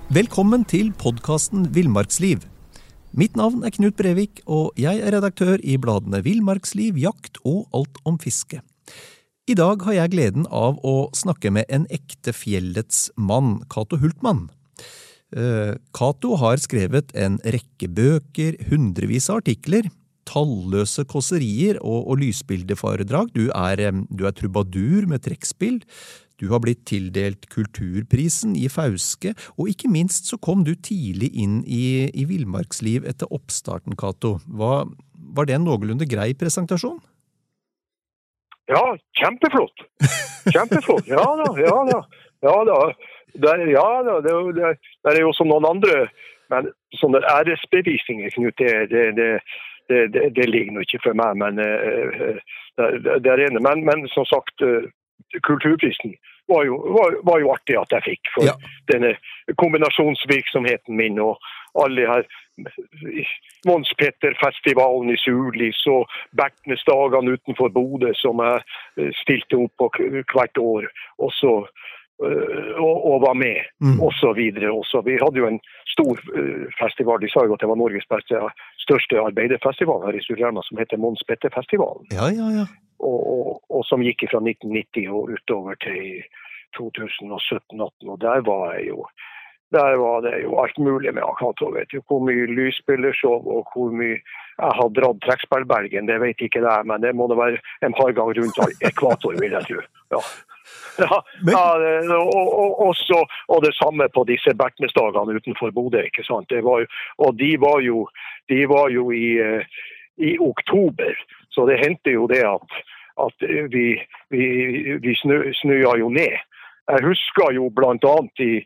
Velkommen til podcasten Villmarksliv. Mitt navn Knut Brevik, og jeg redaktør i bladene Villmarksliv, Jakt og Alt om fiske. I dag har jeg gleden av å snakke med en ekte fjellets mann, Cato Hultmann. Cato har skrevet en rekke bøker, hundrevis av artikler, talløse kåserier og lysbildeforedrag. Du er trubadur med trekkspill. Du har blitt tildelt Kulturprisen i Fauske, og ikke minst så kom du tidlig inn i Villmarksliv etter oppstarten, Cato. Var det en noenlunde grei presentasjon? Ja, kjempeflott. Kjempeflott. Ja da. Det er jo som noen andre, men sånne æresbevisninger, Knut, det ligger nå ikke for meg, men det er ene. Men som sagt, Kulturprisen var jo artig at jeg fikk for denne kombinasjonsvirksomheten min og alle de her Mons Petter-festivalen i Surlis og Bertnesdagene utenfor Bodø som jeg stilte opp på hvert år og var med, og så videre også. Vi hadde jo en stor festival, de sa jo at det var Norges største arbeiderfestival her i Surrema, som heter Mons Petter-festivalen. Ja. Og som gikk fra 1990 og utover til 2017-18, og der var det jo alt mulig med Cato, vet du, hvor mye lysspillershow og hvor mye jeg har dratt trekkspillbergen, det vet ikke det, men det må det være en par ganger rundt ekvator, vil jeg tro. Og det samme på disse Bertnesdagene utenfor Bodø, ikke sant? De var jo i oktober, så det hendte jo det at vi snøa jo ned. Jeg husker jo blant annet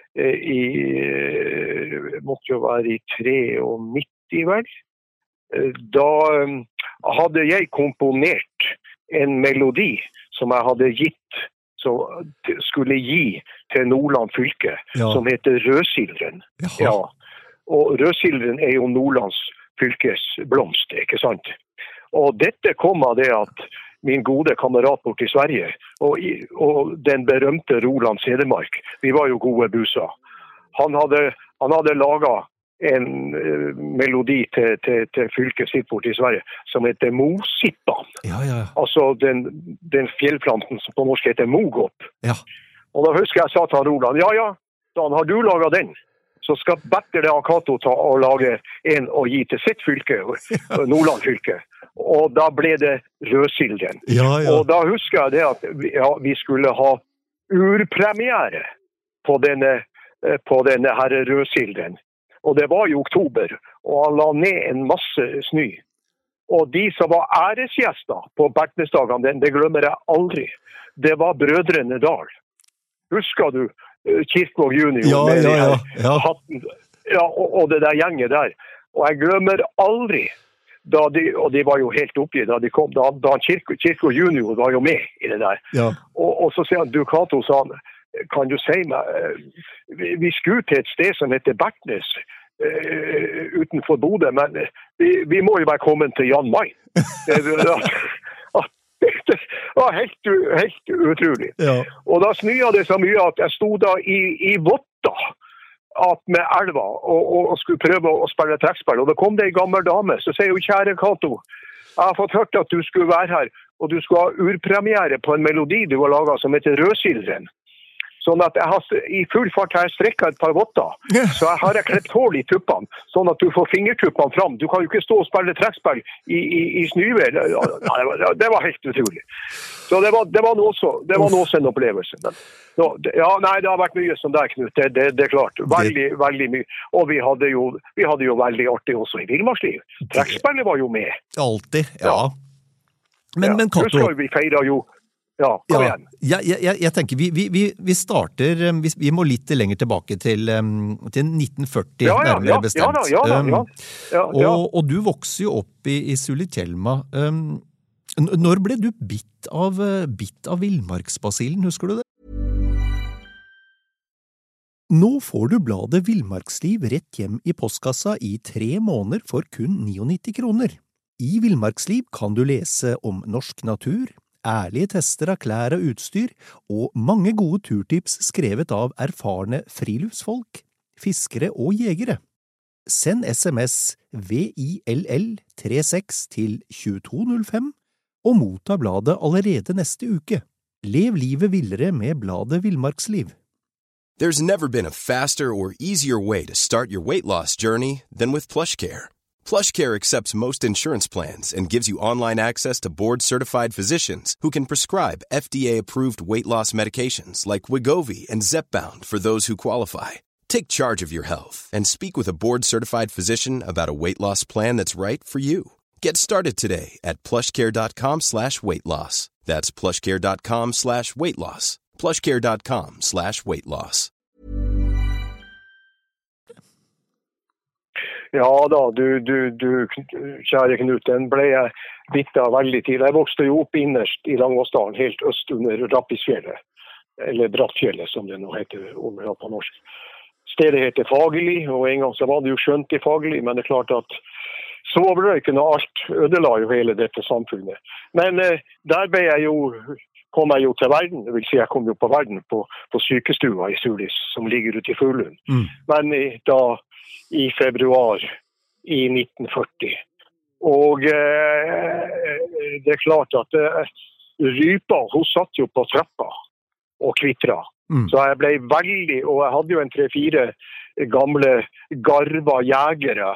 måtte jo være i 93, vel? Da hadde jeg komponert en melodi som jeg hadde skulle gi til Nordland fylke, som heter Rødsildren. Ja. Og Rødsildren er jo Nordlands fylkes blomst, ikke sant? Og dette kom av det at min gode kamerat bort i Sverige, og den berømte Roland Cedermark, vi var jo gode buser. Han hadde laget en melodi til fylket sitt bort i Sverige, som heter Mosippan. Ja. Altså den fjellplanten som på norsk heter Mogopp. Ja. Og da husker jeg sa til Roland, Dan, har du laget den? Så skal bedre det Cato ta og lage en og gi til sitt fylke, Nordland fylke. Og da ble det Rødsildren. Ja. Og da husker jeg det at vi skulle ha urpremiere på denne her Rødsildren. Og det var i oktober, og han la ned en masse snø. Og de som var æresgjester på Bertnesdagene, det glemmer jeg aldri. Det var Brødrene Dal. Husker du Kirkvåg Junior med hatten? Ja, og det der gjenget der. Og jeg glemmer aldri, og de var jo helt oppi da de kom, da Kirkvåg Junior var jo med i det der. Ja. Og så sier han, du Cato, sa han, kan du si meg, vi skulle til et sted som heter Bertnes, utenfor Bodø, men vi må jo være kommet til Jan Mayen. Det var helt utrolig. Ja. Og da snøa det så mye at jeg stod da i Votta med elva og skulle prøve å spille trekkspill. Og da kom det en gammel dame, så sier hun, kjære Cato, jeg har fått hørt at du skulle være her, og du skulle ha urpremiere på en melodi du har laget som heter Rødsildren. Sånn at jeg har i full fart har jeg strekket et par votter, så jeg har klept hål i tuppene, sånn at du får fingertuppene fram. Du kan jo ikke stå og spille trekkspill i snøvær. Det var helt utrolig. Så det var også en opplevelse. Det har vært mye som der, Knut. Det er klart. Veldig, veldig mye. Og vi hadde jo veldig artig også i Villmarksliv. Trekkspillet var jo med. Alltid, ja. Men Cato... Husker vi feiret jo... Ja, kom igjen. Jeg tenker, vi starter, vi må litt lenger tilbake til 1940, nærmere bestemt. Og du vokser jo opp i Sulitjelma. Når ble du bitt av villmarksbasillen, husker du det? Nå får du bladet Villmarksliv rett hjem i postkassa i 3 måneder for kun 99 kroner. I Villmarksliv kan du lese om norsk natur, ærlige tester av klær og utstyr, og mange gode turtips skrevet av erfarne friluftsfolk. fiskere og jegere. Send SMS VILL36 til 2205 og motta bladet allerede neste uke. Lev livet villere med bladet Villmarksliv. There's never been a faster or easier way to start your weight loss journey than with PlushCare. PlushCare accepts most insurance plans and gives you online access to board-certified physicians who can prescribe FDA-approved weight loss medications like Wegovy and Zepbound for those who qualify. Take charge of your health and speak with a board-certified physician about a weight loss plan that's right for you. Get started today at plushcare.com/weightloss. That's plushcare.com/weightloss. plushcare.com/weightloss. Ja da, du, kjære Knut, den ble jeg bitt av veldig tidlig. Jeg vokste jo opp innerst i Langvassdalen, helt øst under Rappisfjellet, eller Brattfjellet som det nå heter på norsk. Stedet heter Fagerli, og en gang så var det jo skjønt i Fagerli, men det er klart at svovelrøyken og alt ødela jo hele dette samfunnet. Men der kom jeg jo til verden, det vil si jeg kom jo på verden på sykestua i Sulis, som ligger ute i Fuglund. Men da i februar i 1940. Og det er klart at rypa, hun satt jo på trappa og kvittra. Så jeg ble veldig, og jeg hadde jo en 3-4 gamle garva jegere,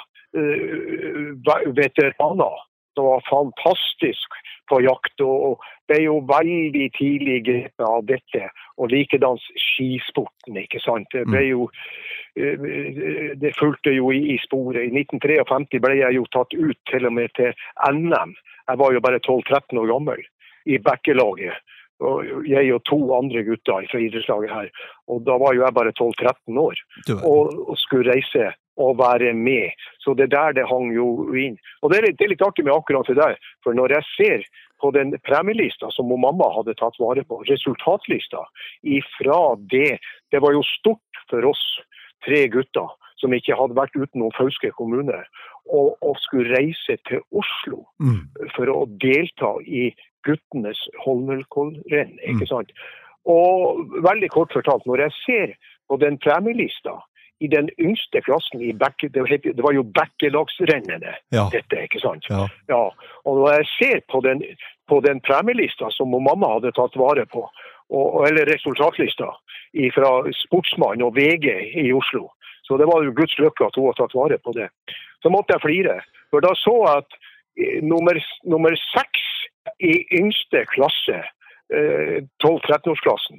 veteraner, som var fantastisk på jakt, og ble jo veldig tidlig grepet av dette, og likedans skisporten, ikke sant? Det ble jo, det fulgte jo i sporet. I 1953 ble jeg jo tatt ut til og med til NM. Jeg var jo bare 12-13 år gammel i bekkelaget. Og jeg og 2 andre gutter fra idrettslaget her. Og da var jo jeg bare 12-13 år. Og skulle reise og være med. Så det der det hang jo inn. Og det er litt artig med akkurat det der. For når jeg ser på den premielista som mamma hadde tatt vare på, resultatlista, ifra det var jo stort for oss 3 gutter som ikke hadde vært utenom Fauske kommune, og skulle reise til Oslo for å delta i guttenes Holmenkollrenn, ikke sant? Og veldig kort fortalt, når jeg ser på den premielista i den yngste klassen i det var jo bekkelagsrennene, dette, ikke sant? Ja. Og når jeg ser på den premielista som mamma hadde tatt vare på, eller resultatlista fra Sportsmann og VG i Oslo, så det var jo Guds lykke at hun hadde tatt vare på det. Så måtte jeg flire, for da så jeg at nummer 6 i yngste klasse, 12-13-årsklassen,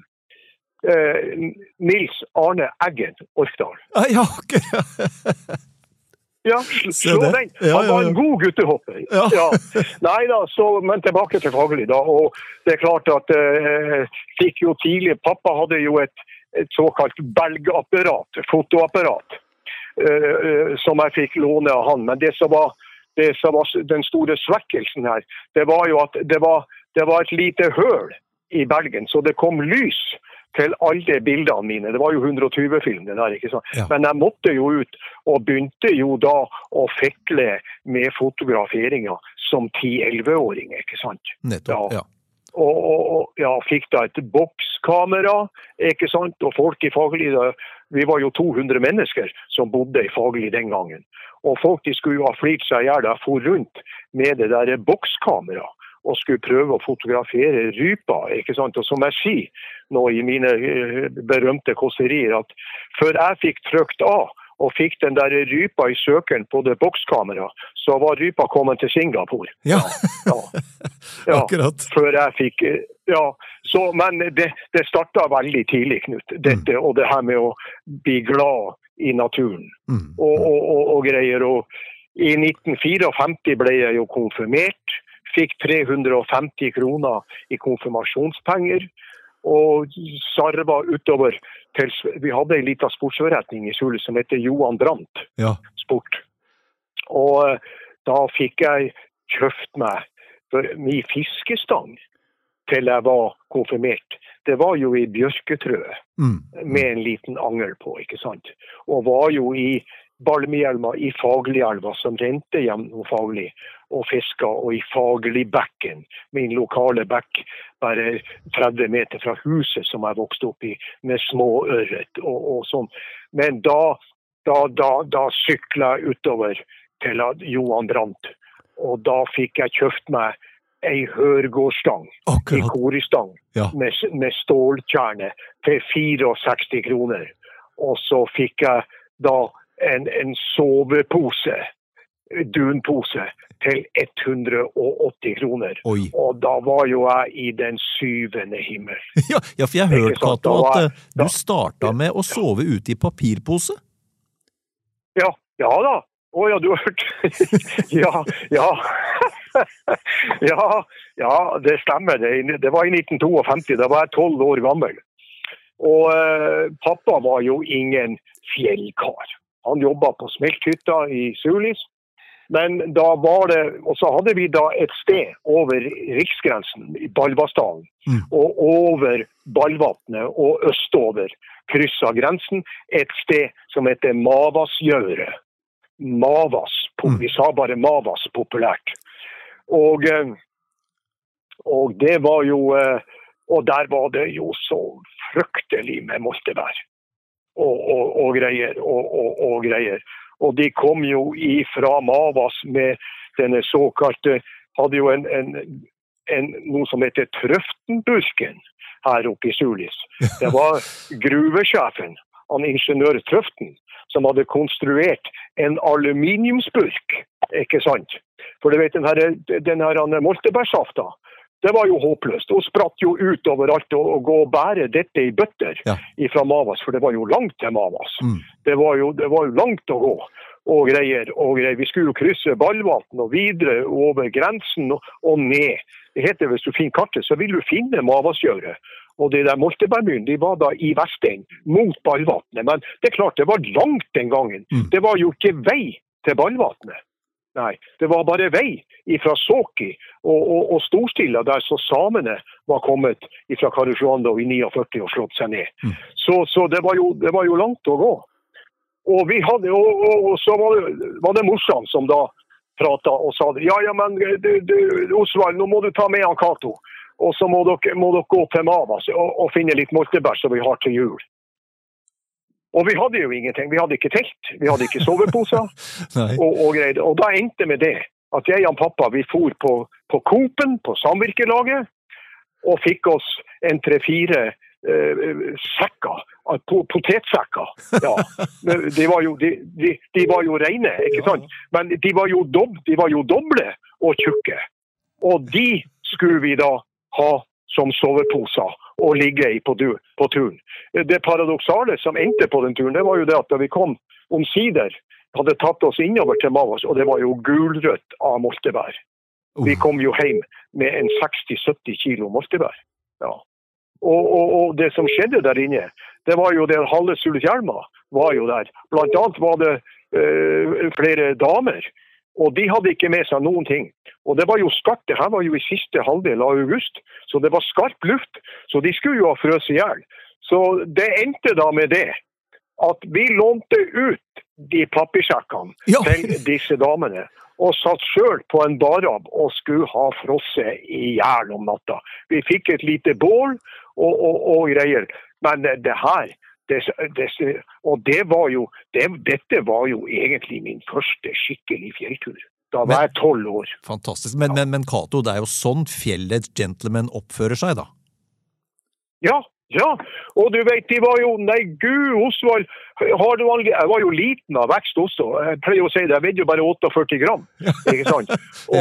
Nils Arne Eggen Orkdal. Ja, akkurat. Ja, slå den. Han var en god guttehopper. Ja. Nei da, men tilbake til Fagerli da, og det er klart at fikk jo tidlig, pappa hadde jo et såkalt belgapparat, fotoapparat, som jeg fikk låne av han, men det som var den store svekkelsen her, det var jo at det var et lite høl i belgen, så det kom lys til alle bildene mine. Det var jo 120-film det der, ikke sant? Ja. Men jeg måtte jo ut og begynte jo da å fikle med fotograferinger som 10-11-åring, ikke sant? Nettopp, ja. Og fikk da et bokskamera, ikke sant? Og folk i Fagerli, vi var jo 200 mennesker som bodde i Fagerli den gangen. Og folk de skulle jo ha flirt seg ihjel, jeg for rundt med det der bokskamera og skulle prøve å fotografere rypa, ikke sant? Og som jeg sier nå i mine berømte kåserier, at før jeg fikk trykt av og fikk den der rypa i søkeren på det bokskamera, så var rypa kommet til Singapore. Ja. Akkurat. Før jeg fikk, men det startet veldig tidlig, Knut, dette, og det her med å bli glad i naturen, og greier, og i 1954 ble jeg jo konfirmert, fikk 350 kroner i konfirmasjonspenger, og sarva utover til, vi hadde en liten sportsforretning i Sulis som heter Johan Brandt Sport. Og da fikk jeg kjøpt meg min fiskestang til jeg var konfirmert. Det var jo i bjørketrø med en liten angel på, ikke sant? Og var jo i Balmihjelma i Fagerlielva som rente gjennom Fagerli og fiska, og i Fagerlibekken, min lokale bekk, bare 30 meter fra huset som jeg vokste opp i, med små ørret og sånn. Men da da sykla jeg utover til Johan Brandt, og da fikk jeg kjøpt meg en hørgårdstang, en koristang, med stålkjerne til 64 kroner. Og så fikk jeg da en sovepose, dunpose, til 180 kroner. Oi. Og da var jo jeg i den 7. himmel. Ja, for jeg hørte, Cato, at du startet med å sove ute i papirpose. Ja da. Ja, du har hørt. Ja. Ja, det stemmer. Det var i 1952, da var jeg 12 år gammel. Og pappa var jo ingen fjellkar. Han jobbet på smelthytta i Sulis. Men da var det, og så hadde vi da et sted over riksgrensen i Balvasdalen, og over Balvatnet og østover krysset grensen, et sted som heter Mavasgjøret. Mavas, vi sa bare Mavas populært. Og det var jo, og der var det jo så fryktelig med moltebær og greier, og greier. Og de kom jo ifra Mavas med denne såkalte, hadde jo noe som heter Trøftenburken her oppe i Sulis. Det var gruvesjefen, han ingeniør Trøften, som hadde konstruert en aluminiumsburk, ikke sant? For du vet, den her moltebærsafta, det var jo håpløst. Hun spratt jo ut overalt og gå og bære dette i bøtter fra Mavas, for det var jo langt til Mavas. Det var jo langt å gå og greier. Vi skulle jo krysse Balvatn og videre over grensen og ned. Det heter, hvis du finner kartet, så vil du finne Mavasgjøret. Og de der moltebærmyren, de var da i Vesteng, mot Balvatnet. Men det er klart, det var langt den gangen. Det var jo ikke vei til Balvatnet. Nei, det var bare vei fra Såki og Storstilla, der så samene var kommet fra Karesuando i 49 og slått seg ned. Så det var jo langt å gå. Og vi hadde, og så var det morsan som da pratet og sa, men Osvald, nå må du ta med han Cato. Og så må dere gå til Mavas og finne litt moltebær som vi har til jul. Og vi hadde jo ingenting. Vi hadde ikke telt. Vi hadde ikke soveposer. og greier. Og da endte med det at jeg og pappa, vi for på Coop-en, på samvirkelaget, og fikk oss en 3-4 sekker, potetsekker. Ja. De var jo rene, ikke sant? Men de var jo doble og tjukke. Og de skulle vi da ha som soveposer og ligge i på turen. Det paradoksale som endte på den turen, det var jo det at da vi kom omsider, hadde tatt oss innover til Mavas, og det var jo gulrødt av moltebær. Vi kom jo hjem med en 60-70 kilo moltebær. Ja. Og det som skjedde der inne, det var jo det halve Sulitjelma var jo der. Blant annet var det flere damer, og de hadde ikke med seg noen ting. Og det var jo skarpt, det her var jo i siste halvdel av august, så det var skarp luft, så de skulle jo ha frøs i hjel. Så det endte da med det, at vi lånte ut de papirsekkene til disse damene, og satt selv på en barab og skulle ha frosset i hjel om natta. Vi fikk et lite bål og greier, men det her, og dette var jo egentlig min første skikkelig fjelltur. Da var jeg 12 år. Fantastisk. Men Cato, det er jo sånn fjellets gentlemen oppfører seg da? Ja. Og du vet, de var jo, nei Gud, Osvald, jeg var jo liten av vekst også. Jeg pleier å si det, jeg vet jo bare 48 gram, ikke sant?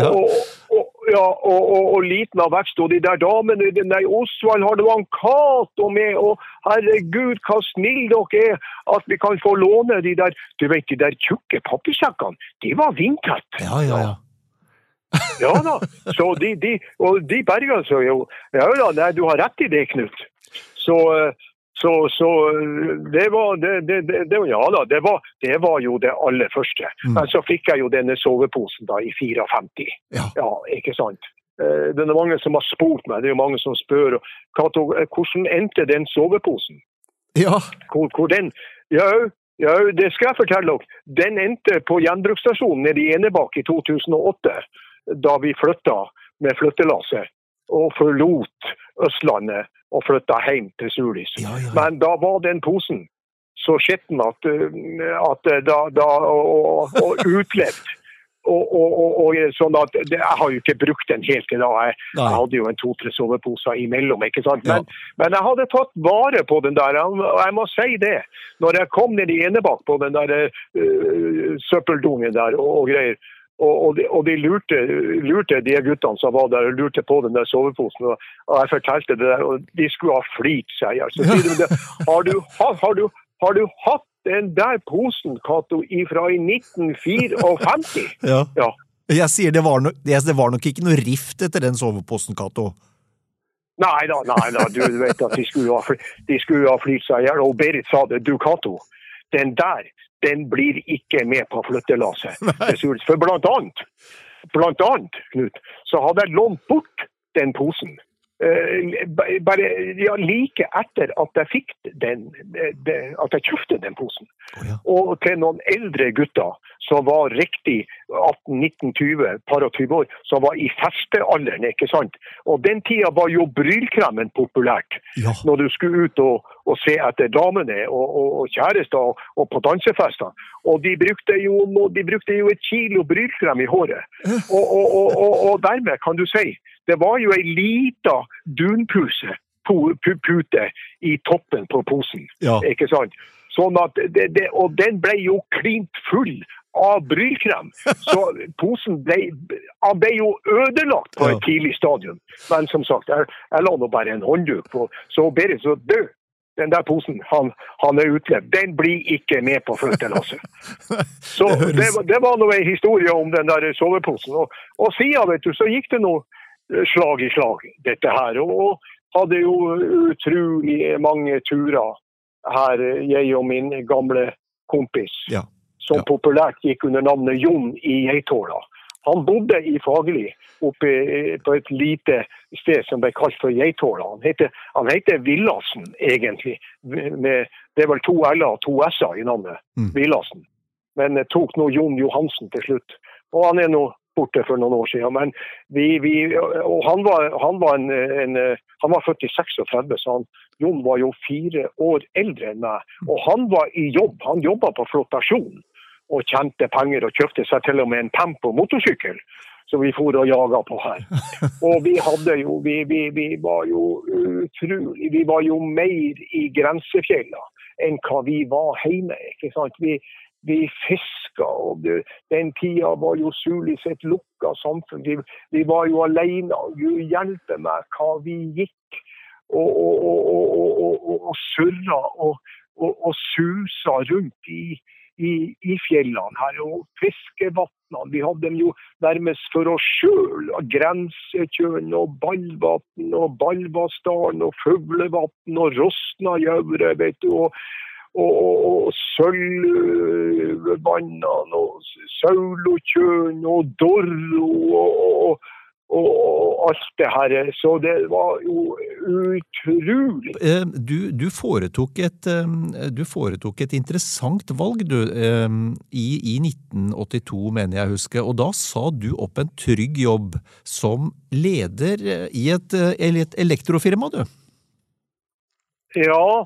Og liten av vekst, og de der damene, nei Osvald, har du en Cato med, og herregud, hva snill dere at vi kan få låne de der, du vet, de der tjukke papirsekkene, de var vindtett. Ja. Ja da, så de berget så jo, nei, du har rett i det, Knut. Så det var jo det aller første. Men så fikk jeg jo denne soveposen da i 54. Ja, ikke sant? Det er mange som har spurt meg, det er jo mange som spør, Cato, hvordan endte den soveposen? Ja. Hvor den? Ja, det skal jeg fortelle dere. Den endte på gjenbruksstasjonen nede i Enebakk i 2008, da vi flyttet med flyttelaset og forlot Østlandet og flyttet hjem til Sulis. Men da var den posen så skitten at og utlevd. Og sånn at jeg har jo ikke brukt den helt til da. Jeg hadde jo en 2-3 soveposer imellom, ikke sant? Men jeg hadde tatt vare på den der, og jeg må si det. Når jeg kom ned i Enebakk på den der søppeldungen der og greier, og de lurte de guttene som var der og lurte på den der soveposen, og jeg fortalte det der, og de skulle ha flit seg. Så sier de, har du hatt den der posen, Kato, ifra i 1954? Ja. Jeg sier det var nok ikke noe rift etter den soveposen, Kato. Nei da, du vet at de skulle ha flit seg ihjel, og Berit sa det, du Kato, den blir ikke med på flyttelaset. For blant annet, Knut, så hadde jeg lånt bort den posen. Bare like etter at jeg fikk at jeg kjøpte den posen. Og til noen eldre gutter som var riktig 18-19-20, par og 20 år, som var i festealderen, ikke sant? Og den tida var jo brylkremen populært. Når du skulle ut og se etter damene og kjærester og på dansefester. Og de brukte jo 1 kilo brylkrem i håret. Og dermed kan du si, det var jo en liten dunpute i toppen på posen, ikke sant? Sånn at og den ble jo klint full av brylkrem. Så posen ble jo ødelagt på et tidlig stadium. Men som sagt, jeg la nå bare en håndduk på. Så Berit, så død. Den der posen, han utlevd. Den blir ikke med på flyttelaset. Så det var noe en historie om den der soveposen. Og siden, vet du, så gikk det noe slag i slag, dette her. Og hadde jo utrolig mange turer her, jeg og min gamle kompis, som populært gikk under navnet Jon i Geithåla. Han bodde i Fagerli, oppe på et lite sted som ble kalt for Geithåla. Han heter Villassen, egentlig. Det var 2 L og 2 S-er i navnet, Villassen. Men tok nå Jon Johansen til slutt. Og han nå borte for noen år siden. Men og han var født i 36, så Jon var jo 4 år eldre enn meg. Og han var i jobb. Han jobbet på flottasjon og tjente penger og kjøpte seg til og med en Tempo motorsykkel. Så vi for og jaget på her. Og vi var jo utrolig, vi var jo mer i grensefjella enn hva vi var hjemme, ikke sant? Vi fisket, og den tida var jo Sulis et lukket samfunn. Vi var jo alene, og Gud hjelpe meg hva vi gikk og surret og suset rundt i fjellene her, og fiskevattnene. Vi hadde dem jo nærmest for oss selv, og Grensekjøen, og Ballvatten, og Ballvassdalen, og Fuglevatten, og Rosnajøvre, vet du, og Sølvvannene, og Saulokjøen, og Dorro, og alt det her. Så det var jo utrolig. Du foretok et interessant valg, du, i 1982, mener jeg husker, og da sa du opp en trygg jobb som leder i et elektrofirma, du? Ja,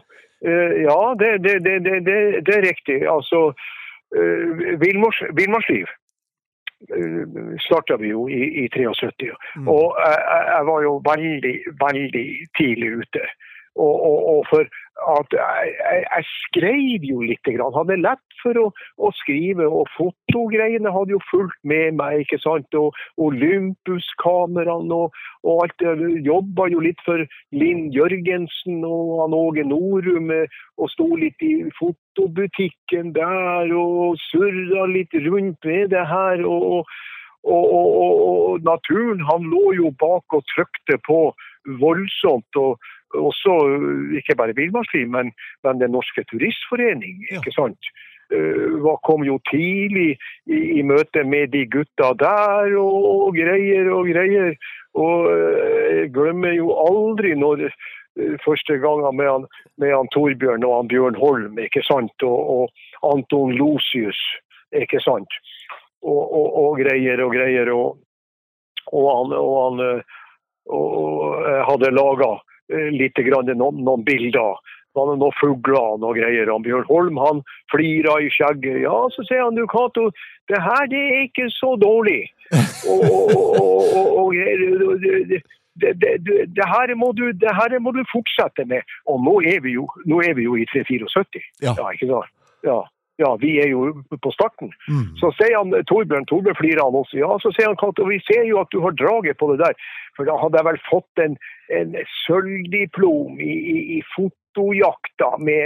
det er riktig. Altså, Villmarksliv startet vi jo i 73, og jeg var jo veldig, veldig tidlig ute. Og for at jeg skrev jo litt grann, hadde lett for å skrive, og fotogreiene hadde jo fulgt med meg, ikke sant, og Olympus-kameraene og alt det, jobbet jo litt for Linn Jørgensen og Åge Norum, og stod litt i fotobutikken der, og surret litt rundt med det her, og naturen, han lå jo bak og trykte på voldsomt, og også ikke bare Villmarksliv, men den norske turistforening, ikke sant? Kom jo tidlig i møte med de gutta der, og greier, og jeg glemmer jo aldri når første gangen med han Torbjørn og han Bjørn Holm, ikke sant? Og Anton Losius, ikke sant? Og greier, og han hadde laget litt grann noen bilder var det noen fugler og noen greier. Og Bjørn Holm, han flirer I skjegget. Ja, så sier han, du Cato, det her det ikke så dårlig. Og det her må du fortsette med. Og nå vi jo I 374. Ja, ikke sant? Ja, vi jo på starten. Så sier han, Torbjørn flirer han også. Ja, så sier han, Cato, vi ser jo at du har draget på det der. For da hadde jeg vel fått en sølvdiplom I fotojakta med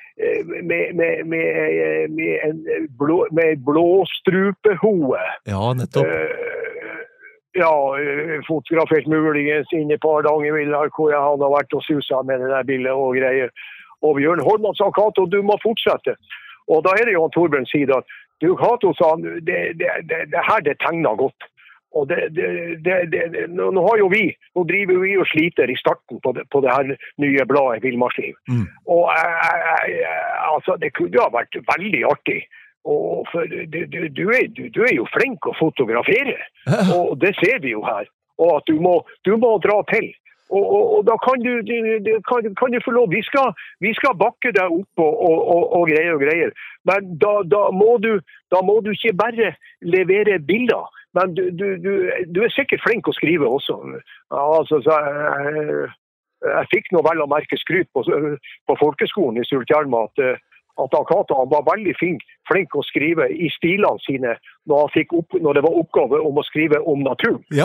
en blåstrupehoe. Ja, nettopp. Ja, fotografert muligens inne på Hardangervidda, hvor jeg hadde vært og suset med det der bildet og greier. Og Bjørn Holm sa, Cato, du må fortsette. Og da det jo Torbjørn sier at, du Cato sa, det her det tegner godt. Og nå har jo nå driver vi og sliter I starten på det her nye bladet Villmarksliv. Og altså, det kunne jo ha vært veldig artig. Og for du jo flink å fotografere, og det ser vi jo her. Og at du må dra til. Og da kan du få lov. Vi skal bakke deg opp og greier. Men da må du ikke bare levere bilder. Men du sikkert flink å skrive også. Altså, jeg fikk nå vel å merke skryt på folkeskolen I Sultjelma at Cato var veldig flink å skrive I stilene sine når det var oppgave om å skrive om naturen. Ja.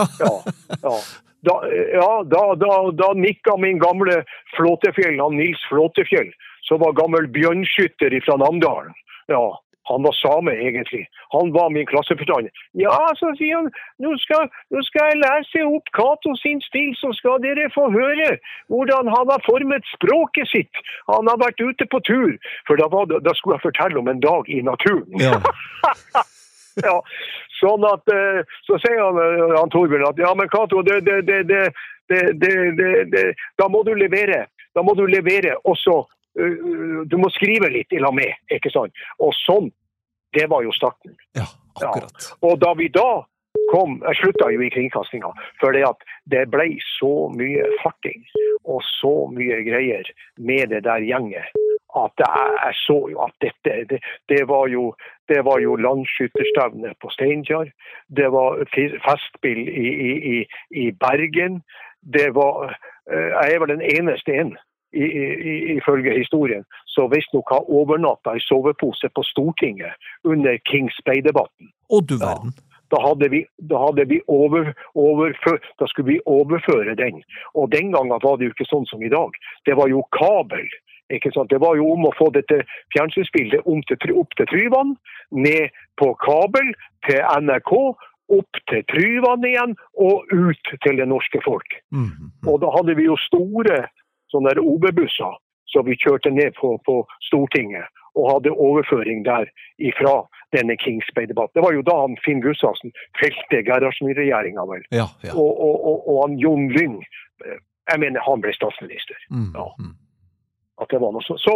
Da nikket min gamle Flåtefjell, han Nils Flåtefjell, som var gammel bjørnskytter fra Namdalen. Ja, han var same egentlig. Han var min klasseforstander. Ja, så sier han, nå skal jeg lese opp Cato sin stil, så skal dere få høre hvordan han har formet språket sitt. Han har vært ute på tur, for da skulle jeg fortelle om en dag I naturen. Ja. Ja, sånn at, så sier han Torbjørn at, ja, men Cato, da må du levere også, du må skrive litt I lag med, ikke sant? Og sånn, det var jo starten. Ja, akkurat. Ja. Og da vi da kom, jeg sluttet jo I kringkastinga, for det ble så mye farting, og så mye greier med det der gjenget, at jeg så jo at det var jo landskytterstevne på Steinkjer, det var festspill I Bergen, det var, jeg var den eneste ifølge historien, så visst nok ha overnatta I sovepose på Stortinget under Kings Bay-debatten. Og du verden. Da skulle vi overføre den. Og den gangen var det jo ikke sånn som I dag. Det var jo kabel. Ikke sant? Det var jo om å få dette fjernsynsbildet opp til Tryvann, ned på kabel til NRK, opp til Tryvann igjen, og ut til det norske folk. Og da hadde vi jo store sånne der OB-busser, så vi kjørte ned på Stortinget, og hadde overføring der ifra denne Kings Bay-debatt. Det var jo da han Finn Gustavsen felte Gerhardsen-regjeringen vel. Ja. Og han Jon Lyng, jeg mener han ble statsminister. Ja. At det var noe så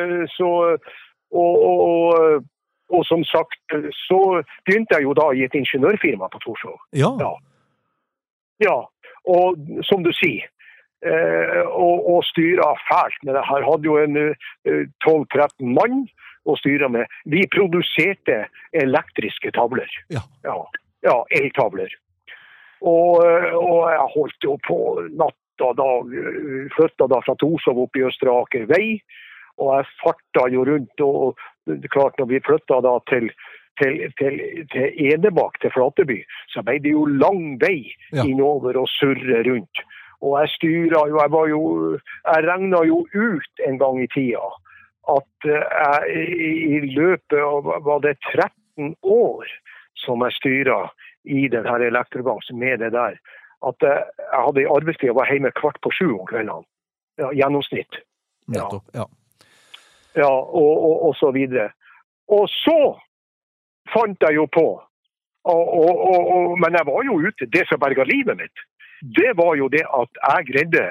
og som sagt så begynte jeg jo da I et ingeniørfirma på Torshov. Ja, og som du sier og styret fælt med det her. Hadde jo en 12-13 mann å styre med. Vi produserte elektriske tavler. Ja, eltavler. Og jeg holdt jo på natt og dag, flyttet da fra Torshov opp I Østre Aker vei, og jeg fartet jo rundt, og klart når vi flyttet da til Enebakk, til Flateby, så ble det jo lang vei innover og surre rundt. Og jeg regnet jo ut en gang I tida, at I løpet av, var det 13 år som jeg styret I den her elektrobransjen med det der, at jeg hadde I arbeidstid og var hjemme 6:15 om kveldene. Ja, gjennomsnitt. Ja, og så videre. Og så fant jeg jo på, men jeg var jo ute, det som berget livet mitt, det var jo det at jeg greide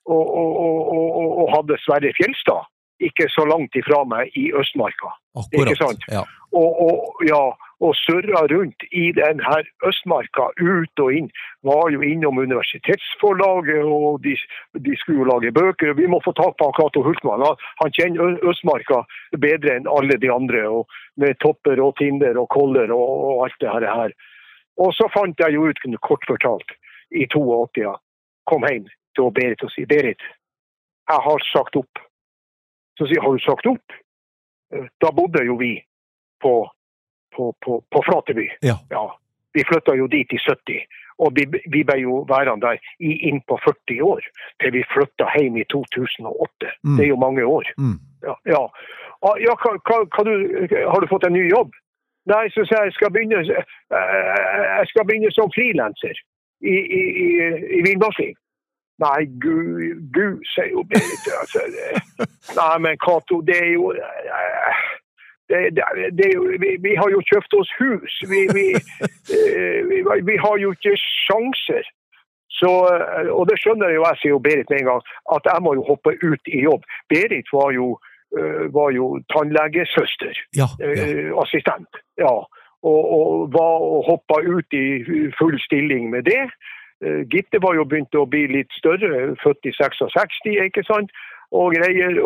og hadde Sverre Fjellstad ikke så langt ifra meg I Østmarka. Akkurat, ikke sant? Ja. og surret rundt i den her Østmarka, ut og inn, var jo innom universitetsforlaget, og de skulle jo lage bøker, og vi må få tak på Cato Hultmann. Han kjenner Østmarka bedre enn alle de andre, og med topper og tinder og koller og alt det her. Og så fant jeg jo ut, kort fortalt, i 82, kom hjem til Berit og sier, Berit, jeg har sagt opp. Så sier, har du sagt opp? Da bodde jo vi på Flateby. Ja. Vi flyttet jo dit i 70, og vi ble jo værende der inn på 40 år, til vi flyttet hjem i 2008. Det er jo mange år. Ja. Har du fått en ny jobb? Nei, så sier jeg skal begynne som frilanser i Villmarksliv. Nei, Gud, sier jo Berit. Nei, men Cato, det er jo... vi har jo kjøpt oss hus. Vi har jo ikke sjanser. Så, og det skjønner jo jeg, sier jo Berit med en gang, at jeg må jo hoppe ut i jobb. Berit var jo tannlegesøster, assistent. Ja, og hoppet ut i full stilling med det. Gitte var jo begynt å bli litt større, født i 66, ikke sant? Og greier.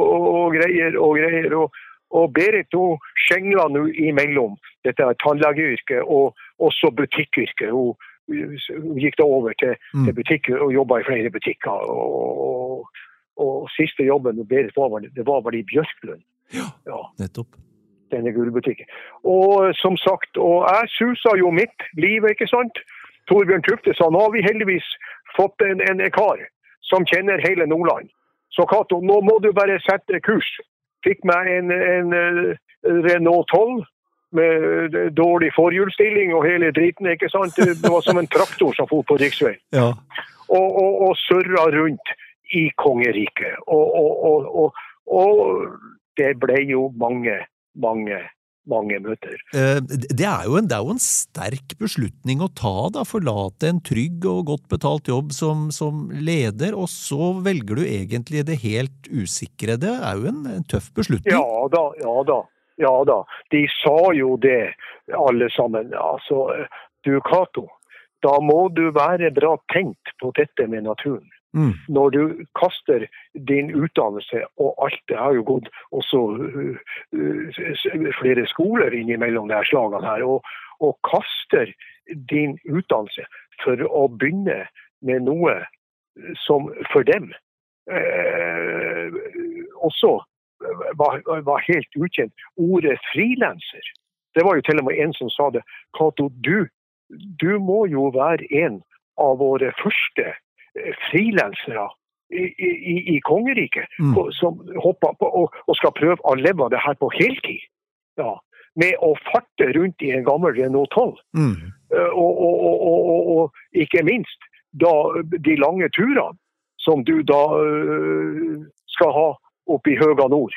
Og Berit, hun skjenglet nå imellom dette tannlegeyrket og også butikkyrket. Hun gikk da over til butikker og jobbet i flere butikker. Og siste jobben Berit det var vel i Bjørklund. Ja, nettopp. Denne gullbutikken. Og som sagt, og jeg suset jo mitt liv, ikke sant? Torbjørn Tufte sa, nå har vi heldigvis fått en kar som kjenner hele Nordland. Så Cato, nå må du bare sette kurs. Fikk meg en Renault 12 med dårlig forhjulsstilling og hele driten, ikke sant? Det var som en traktor som for på riksvei. Ja. Og surret rundt i kongeriket. Og det ble jo mange møter. Det er jo en sterk beslutning å ta da, forlate en trygg og godt betalt jobb som leder, og så velger du egentlig det helt usikre. Det er jo en tøff beslutning. Ja da. De sa jo det, alle sammen. Altså, du Cato, da må du være bra tenkt på dette med naturen. Når du kaster din utdannelse, og alt det har jo gått også flere skoler innimellom de her slagene her, og kaster din utdannelse for å begynne med noe som for dem også var helt ukjent. Ordet frilanser, det var jo til og med en som sa det, Cato, du må jo være en av våre første frilansere i kongeriket som hopper på og skal prøve å leve det her på heltid. Ja, med å farte rundt i en gammel Renault 12. Og ikke minst da de lange turene som du da skal ha oppe i Høga Nord.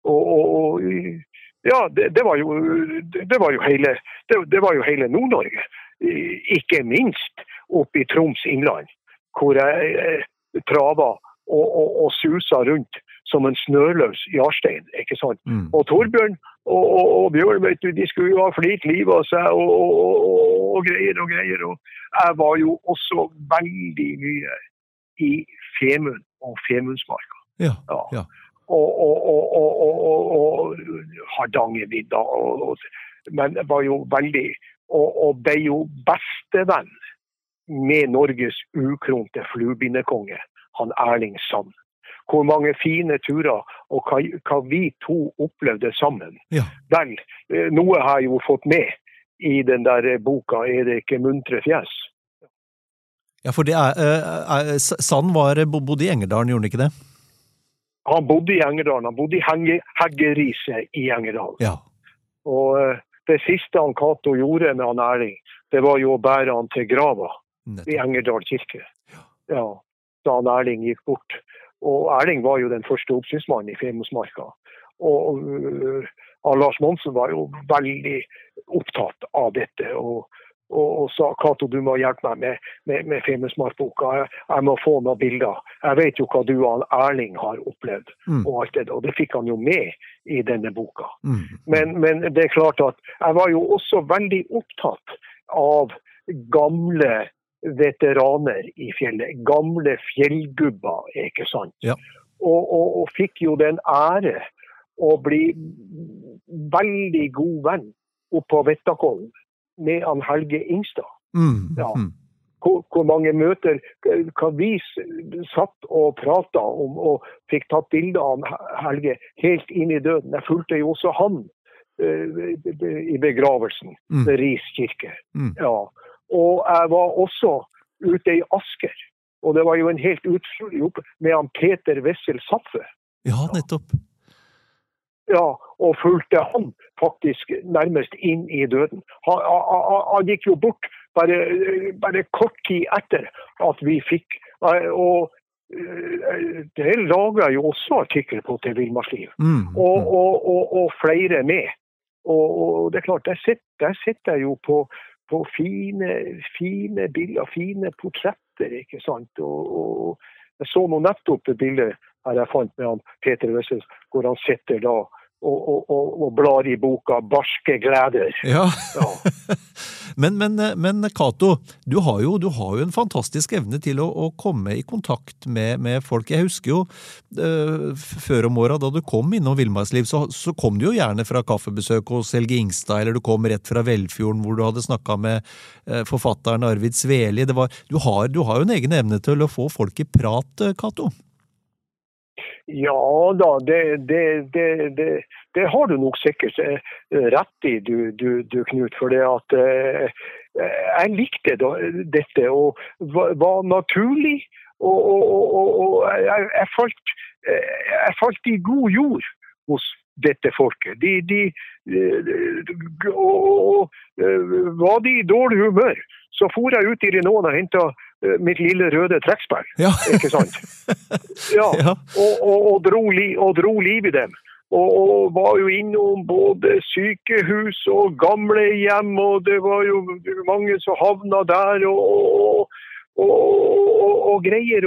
Ja, det var jo hele Nord-Norge. Ikke minst oppe i Troms innland, hvor jeg travet og suset rundt som en snørløs jarstein, ikke sant? Og Torbjørn og Bjørn, vet du, de skulle jo ha flirt livet av seg og greier, og jeg var jo også veldig mye i Femund og Femundsmarka. Ja. Og Hardangervidda, men det var jo veldig, og ble jo bestevenn med Norges ukronte fluebindekonge, han Erling Sand. Hvor mange fine turer, og hva vi to opplevde sammen. Ja. Vel, noe har jeg jo fått med i den der boka, Er det ikke muntre fjes? Ja, for det Sand bodde i Engerdalen, gjorde han ikke det? Han bodde i Engerdalen, han bodde i Heggeriset i Engerdalen. Ja. Og det siste han Cato gjorde med han Erling, det var jo å bære han til grava i Engerdal kirke. Ja, da han Erling gikk bort. Og Erling var jo den første oppsynsmannen i Femundsmarka. Og Lars Monsen var jo veldig opptatt av dette. Og og sa, Kato, du må hjelpe meg med Femundsmark-boka. Jeg må få noen bilder. Jeg vet jo hva du og Erling har opplevd, og alt det. Og det fikk han jo med i denne boka. Men det klart at jeg var jo også veldig opptatt av gamle veteraner i fjellet. Gamle fjellgubber, ikke sant? Ja. Og fikk jo den ære å bli veldig god venn oppe på Vettakollen med han Helge Ingstad. Ja. Hvor mange møter hva vi satt og pratet om og fikk tatt bilder av Helge helt inn i døden. Jeg fulgte jo også han i begravelsen ved Ris kirke. Ja. Og jeg var også ute i Asker. Og det var jo en helt utrolig jobb med han Peter Wessel Saffe. Ja, nettopp. Ja, og fulgte han faktisk nærmest inn i døden. Han gikk jo bort bare kort tid etter at vi fikk, og det laget jeg jo også artikler på til Villmarksliv, og flere med. Og det er klart, der sitter jeg jo på fine bilder, fine portretter, ikke sant? Og jeg så nå nettopp det bildet her jeg fant med han Peter Wessel, hvor han sitter da og blar i boka Barske gleder. Ja. Men Kato, du har jo en fantastisk evne til å komme i kontakt med folk. Jeg husker jo før om året da du kom innom Villmarksliv, så kom du jo gjerne fra kaffebesøk hos Helge Ingstad, eller du kom rett fra Velfjorden hvor du hadde snakket med forfatteren Arvid Sveli. Du har jo en egen evne til å få folk i prat, Kato. Ja da, det har du nok sikkert rett i, du Knut, for det at jeg likte dette og var naturlig, og jeg falt i god jord hos dette folket. Var de i dårlig humør, så for jeg ut i Renault og hentet mitt lille røde trekkspill, ikke sant? Ja, og dro liv i dem. Og var jo innom både sykehus og gamle hjem, og det var jo mange som havna der, og greier.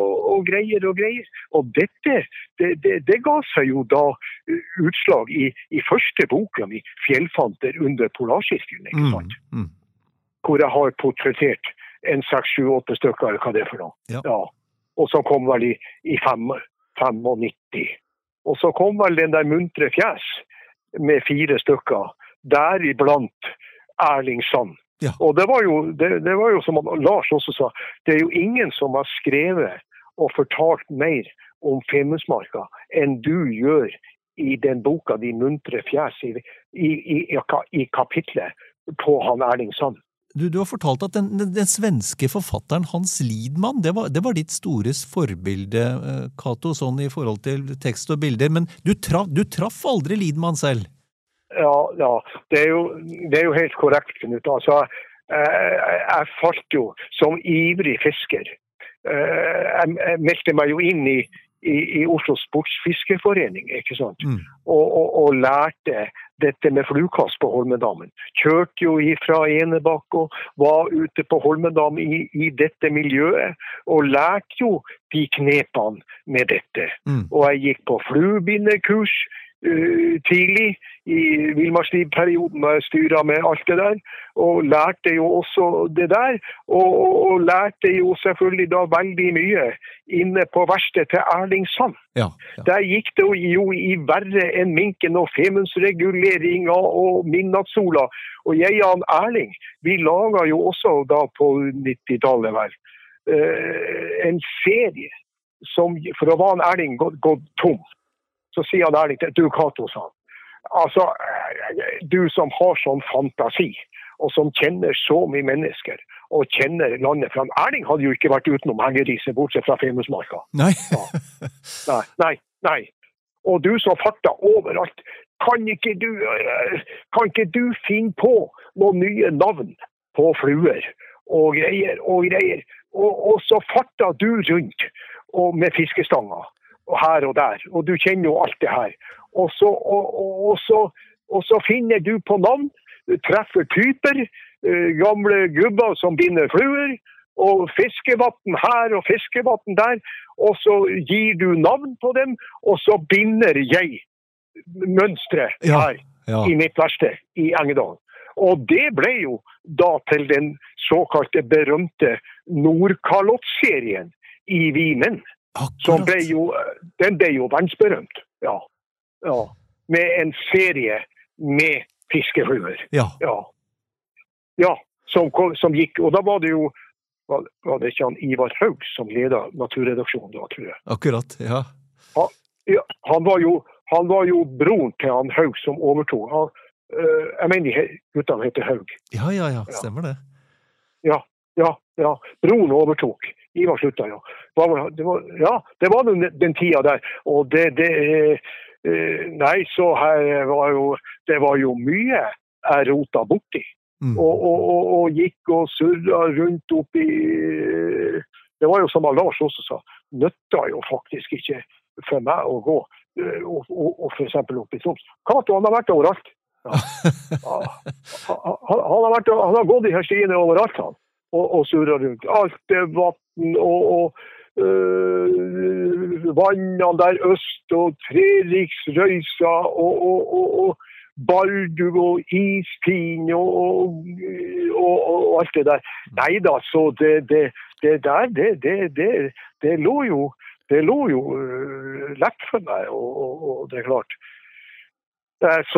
Og dette, det ga seg jo da utslag i første boka mi, Fjellfanter under Polarsirkelen, ikke sant? Hvor jeg har portrettert en 6-7-8 stykker, eller hva det er for noe. Ja. Og så kom vel i 95. Og så kom vel den der muntre fjes med 4 stykker, deriblant Erling Sand. Ja. Og det var jo som Lars også sa, det er jo ingen som har skrevet og fortalt mer om Femundsmarka enn du gjør i den boka De muntre fjes i kapitlet på han Erling Sand. Du har fortalt at den svenske forfatteren Hans Lidman, det var ditt store forbilde, Kato, sånn i forhold til tekst og bilder, men du traff aldri Lidman selv? Ja, det er jo helt korrekt, Knut. Altså, jeg falt jo som ivrig fisker. Jeg meldte meg jo inn i Oslo Sportsfiskerforening, ikke sant? Og lærte dette med flukast på Holmedammen. Kjørte jo fra Enebakk og var ute på Holmedam i dette miljøet, og lærte jo de knepene med dette. Og jeg gikk på fluebindekurs tidlig i Villmarksliv-perioden da jeg styret med alt det der, og lærte jo også det der, og lærte jo selvfølgelig da veldig mye inne på verkstedet til Erling Sand. Ja. Der gikk det jo i verre enn minken og femundsreguleringer og midnattssola, og jeg og Erling, vi laget jo også da på 90-tallet vel, en serie som, for å være en Erling gått tom. Så sier han Erling til, du Kato, sa han, altså, du som har sånn fantasi, og som kjenner så mye mennesker, og kjenner landet fram. Erling hadde jo ikke vært utenom Hengeriset, bortsett fra Femundsmarka. Nei. Nei. Og du som farta overalt, kan ikke du finne på noen nye navn på fluer, og greier, og så farta du rundt, og med fiskestanger, og her og der, og du kjenner jo alt det her. Og så finner du på navn, treffer typer, gamle gubber som binder fluer, og fiskevatten her og fiskevatten der, og så gir du navn på dem, og så binder jeg mønstre her i mitt verksted i Engedal. Og det ble jo da til den såkalte berømte Nordkalottserien i Vimen, som den ble jo verdensberømt, ja, med en serie med fiskefluer. Ja, som gikk, og da var det jo, var det ikke han Ivar Haug som ledet naturredaksjonen da, tror jeg. Akkurat, ja. Han var jo broren til han Haug som overtog. Jeg mener guttene heter Haug. Ja, stemmer det. Ja. Broren overtok. Ivar slutta, ja. Det var den tida der. Og nei, så her det var jo mye jeg rota borti. Og gikk og surra rundt opp i... Det var jo som Lars også sa, nøtta jo faktisk ikke for meg å gå, og for eksempel opp i Troms. Kato, han har vært overalt. Han har gått i her stiene overalt, han. Og surra rundt. Alt det vatten og vannene der øst, og Treriksrøysa, og Baldu og Ispin og alt det der. Neida, så det lå jo lett for meg, og det klart. Så,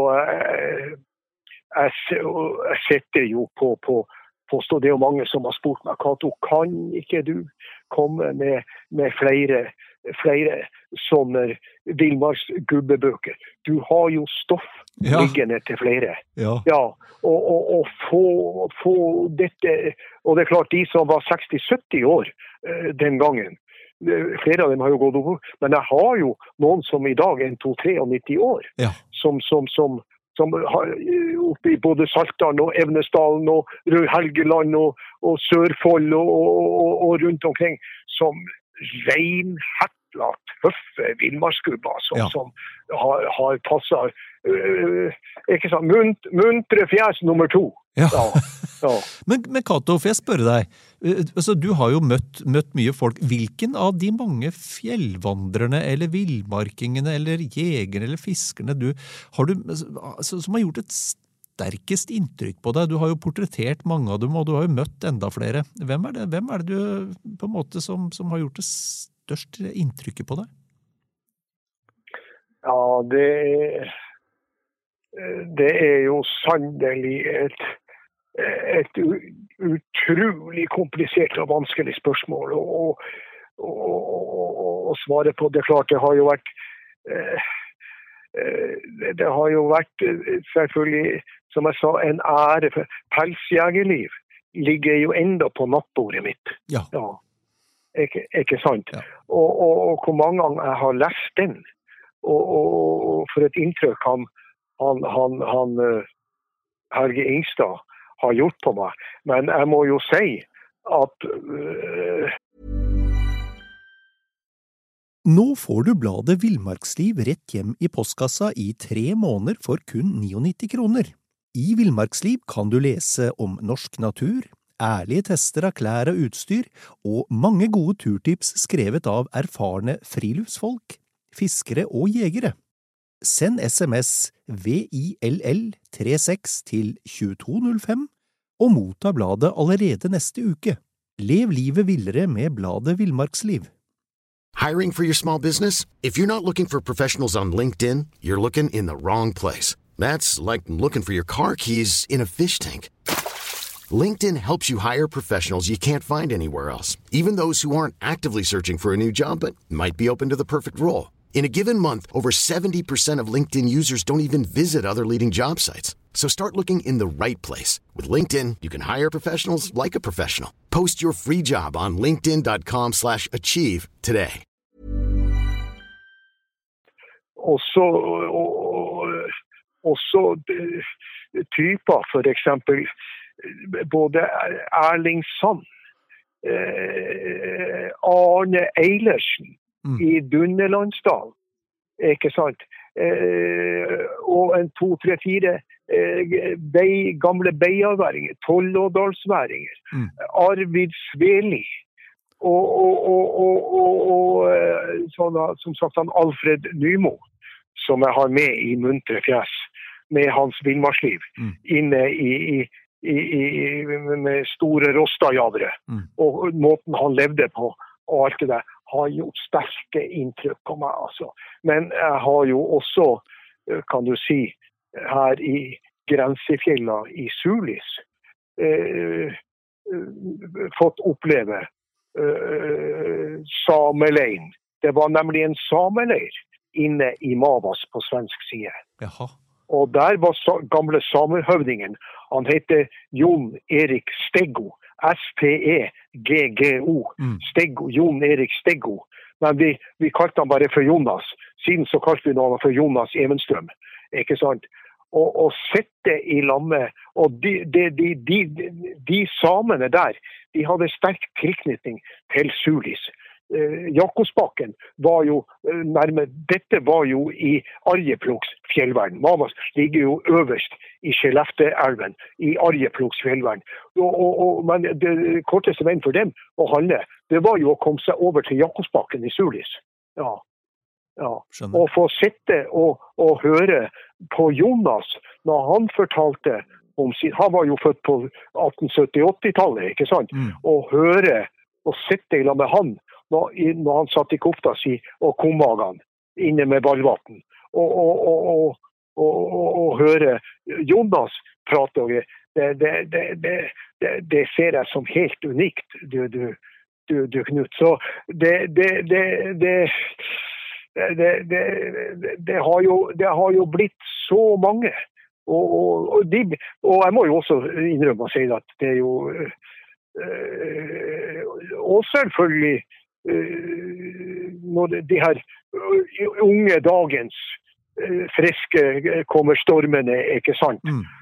jeg setter jo på påstå, det er jo mange som har spurt meg, Kato, kan ikke du komme med flere sånne villmarksgubbebøker? Du har jo stoff liggende til flere. Ja, og få dette, og det er klart de som var 60-70 år den gangen, flere av dem har jo gått over, men jeg har jo noen som i dag er 92-93 år, som har oppe i både Saltdalen og Evnesdalen og Helgeland og Sørfold og rundt omkring, som reinhettla tøffe villmarksgubber som har passet, ikke sant, muntre fjes nummer 2. Ja. Men Kato, får jeg spørre deg, altså, du har jo møtt mye folk. Hvilken av de mange fjellvandrerne eller villmarkingene eller jegerne eller fiskerne som har gjort et sterkest inntrykk på deg? Du har jo portrettert mange av dem, og du har jo møtt enda flere. Hvem er det du på en måte som har gjort det største inntrykket på deg? Ja, det er jo sannelig et utrolig komplisert og vanskelig spørsmål å svare på. Det er klart, det har jo vært selvfølgelig, som jeg sa, en ære. For pelsjegerliv ligger jo enda på nattbordet mitt. Ja. Ikke sant? Ja. Og hvor mange ganger jeg har lest den, og for et inntrykk han Helge Ingstad har gjort på meg. Men jeg må jo si at Nå får du bladet Villmarksliv rett hjem i postkassa i 3 måneder for kun 99 kroner. I Villmarksliv kan du lese om norsk natur, ærlige tester av klær og utstyr, og mange gode turtips skrevet av erfarne friluftsfolk, fiskere og jegere. Send SMS VILL36 til 2205 og motta bladet allerede neste uke. Lev livet villere med bladet Villmarksliv. Hiring for your small business? If you're not looking for professionals on LinkedIn, you're looking in the wrong place. That's like looking for your car keys in a fish tank. LinkedIn helps you hire professionals you can't find anywhere else, even those who aren't actively searching for a new job but might be open to the perfect role. In a given month, over 70% of LinkedIn users don't even visit other leading job sites. So start looking in the right place. With LinkedIn, you can hire professionals like a professional. Post your free job on linkedin.com/achieve today. Også typer, for eksempel, både Erling Sand, Arne Eilertsen, i Dunderlandsdalen, ikke sant? Og en 2, 3, 4 gamle beiaværinger, Tollådalsværinger, Arvid Sveli, og som sagt han Alfred Nymo, som jeg har med i Muntre fjes, med hans villmarksliv, inne med store rostajavre, og måten han levde på, og alt det der, har gjort sterke inntrykk på meg, altså. Men jeg har jo også, kan du si, her i grensefjella i Sulis, fått oppleve samelein. Det var nemlig en sameleir inne i Mavas på svensk side. Jaha. Og der var gamle samerhøvdingen. Han heter Jon Erik Steggo. S-T-E-G-G-O. Steggo, Jon Erik Steggo. Men vi kalte han bare for Jonas. Siden så kalte vi noen for Jonas Evenstrøm. Ikke sant? Og sette i lammet, og de samene der, de hadde sterk tilknytning til Sulis. Jakobsbakken var jo dette var jo i Arjeplogs fjellvern. Mavas ligger jo øverst i Skellefteelven, i Arjeplogs fjellvern. Men det korteste veien for dem å handle, det var jo å komme seg over til Jakobsbakken i Sulis. Ja. Og få sitte og høre på Jonas når han fortalte om han var jo født på 1870-80-tallet, ikke sant? Og høre og sitte i lag med han når han satt i kofta si og kommagene inne med Ballvatten og høre Jonas prate og det ser jeg som helt unikt du Knut. Så det har jo blitt så mange og jeg må jo også innrømme å si at det er jo og selvfølgelig når de her unge dagens friske kommer stormene, ikke sant?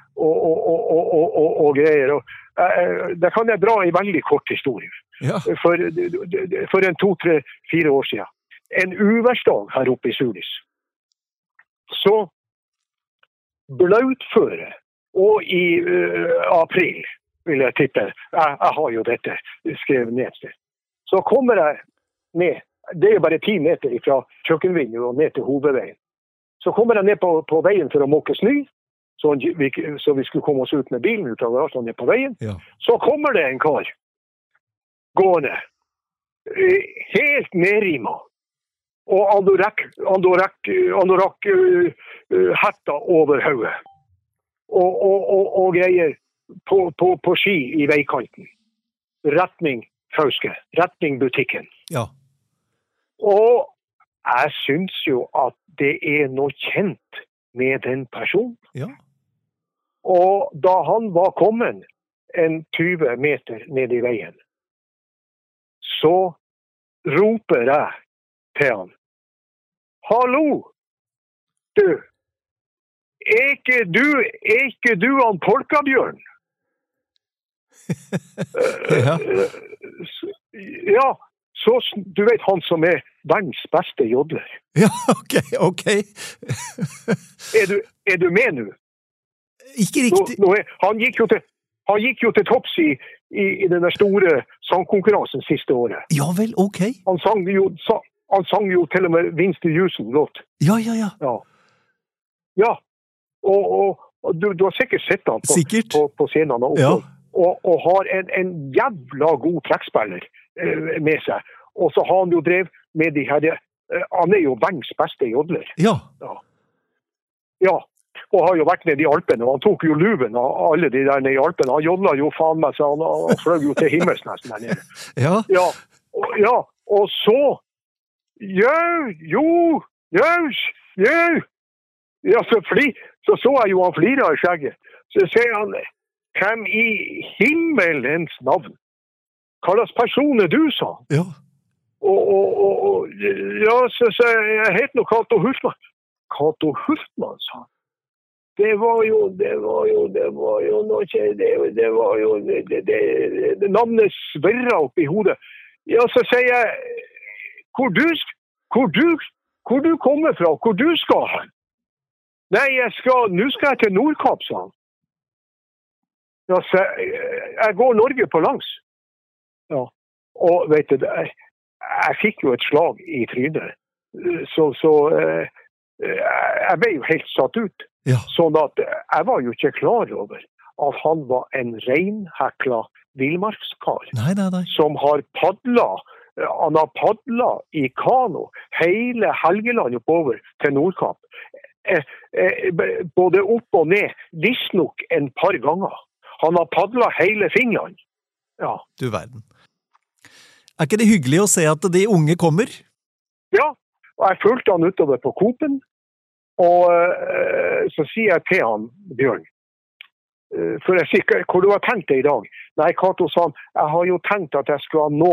Og greier. Der kan jeg dra en veldig kort historie. Ja. For 2-3-4 år siden. En uværsdag her oppe i Sulis. Så blautføre, og i april, vil jeg tippe, jeg har jo dette skrevet ned et sted. Så kommer jeg ned, det er bare 10 meter fra kjøkkenvinduet og ned til hovedveien. Så kommer jeg ned på veien for å måke snø, så vi skulle komme oss ut med bilen ut av garasjen ned på veien. Ja. Så kommer det en kar gående, helt nedrima, og anorakk hetta over hodet, og greier på ski i veikanten, retning Fauske, retning butikken. Ja. Og jeg synes jo at det er noe kjent med den personen. Ja. Og da han var kommet en 20 meter ned i veien, så roper jeg til han. Hallo, du, er ikke du han Polkabjørn? Ja, så du vet han som er verdens beste jodler. Ja, ok. Er du med nå? Ikke riktig. Han gikk jo til topps i den der store sangkonkurransen siste året. Ja vel, ok. Han sang jo til og med Vinste Jusen låt. Ja. Ja, og du har sikkert sett han på scenen og opphold. Ja. Og har en jævla god trekkspiller med seg. Og så har han jo drevet med de her, han er jo verdens beste jodler. Ja. Og har jo vært nede i Alpene, og han tok jo luven av alle de der nede i Alpene. Han jodla jo faen meg, så han fløg jo til himmels nesten der nede. Ja. Og så, så jeg jo han flira i skjegget. Så sier han, hvem i himmelens navn? Hva slags person er du, sa han? Ja. Så jeg heter noe Kato Hultmann. Kato Hultmann, sa han. Det var jo navnet sverra opp i hodet. Ja, så sier jeg, hvor du kommer fra, hvor du skal hen? Nei, nå skal jeg til Nordkapp, sa han. Ja, så jeg går Norge på langs. Ja, og vet du, jeg fikk jo et slag I trynet. Så jeg ble jo helt satt ut. Ja. Sånn at jeg var jo ikke klar over at han var en reinhekla villmarkskar. Nei. Som har padlet. Han har padlet I kano hele Helgeland oppover til Nordkapp. Både opp og ned, visstnok en par ganger. Han har padlet hele Finland. Ja. Du verden. Ikke det hyggelig å se at de unge kommer? Ja, og jeg følte han utover på Kopen, og så sier jeg til han, Bjørn, for jeg sier, hvor du har tenkt det I dag? Nei, Kato sa han, jeg har jo tenkt at jeg skal nå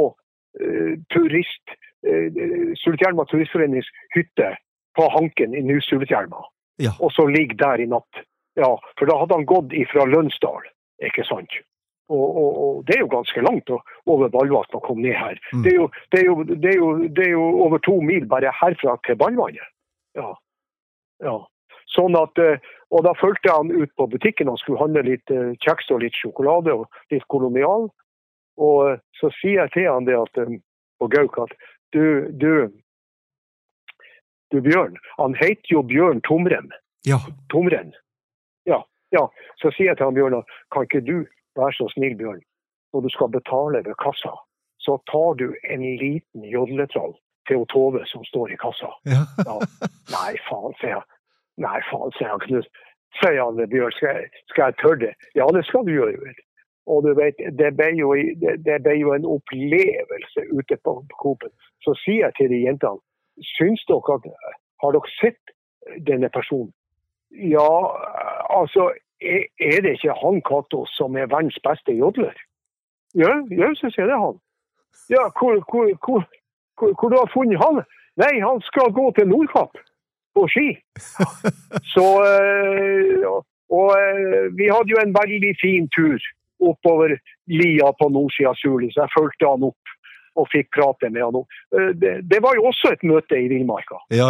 Sulitjelma turistforenings hytte på Hanken I Ny Sulitjelma. Ja. Og så ligger der I natt. Ja, for da hadde han gått ifra Lønsdal, ikke sant? Og det jo ganske langt over Ballvatn å komme ned her. Mm. Det er jo over 2 mil bare herfra til Ballvannet. Ja. Sånn at, og da følte han ut på butikken, han skulle handle litt kjeks og litt sjokolade og litt kolonial. Og så sier jeg til han det at, på Gauk at du Bjørn, han heter jo Bjørn Tomren. Ja. Tomren. Ja. Så sier jeg til han Bjørn, kan ikke du være så snill, Bjørn, når du skal betale ved kassa, så tar du en liten jodletrall til Tove som står I kassa. Ja. Ja. Nei, faen, sier han, Knut. Sier han, Bjørn, skal jeg tørre det? Ja, det skal du gjøre, vel. Og du vet, det ble jo en opplevelse ute på Kopen. Så sier jeg til de jentene, syns dere at, har dere sett denne personen? Ja, altså, det ikke han Kato som verdens beste jodler? Ja, så sier det han. Ja, hvor du har funnet han? Nei, han skal gå til Nordkapp på ski. Så, og vi hadde jo en veldig fin tur oppover lia på nordsida Suli, så jeg følte han opp og fikk prate med han. Det var jo også et møte I Villmarka. Ja.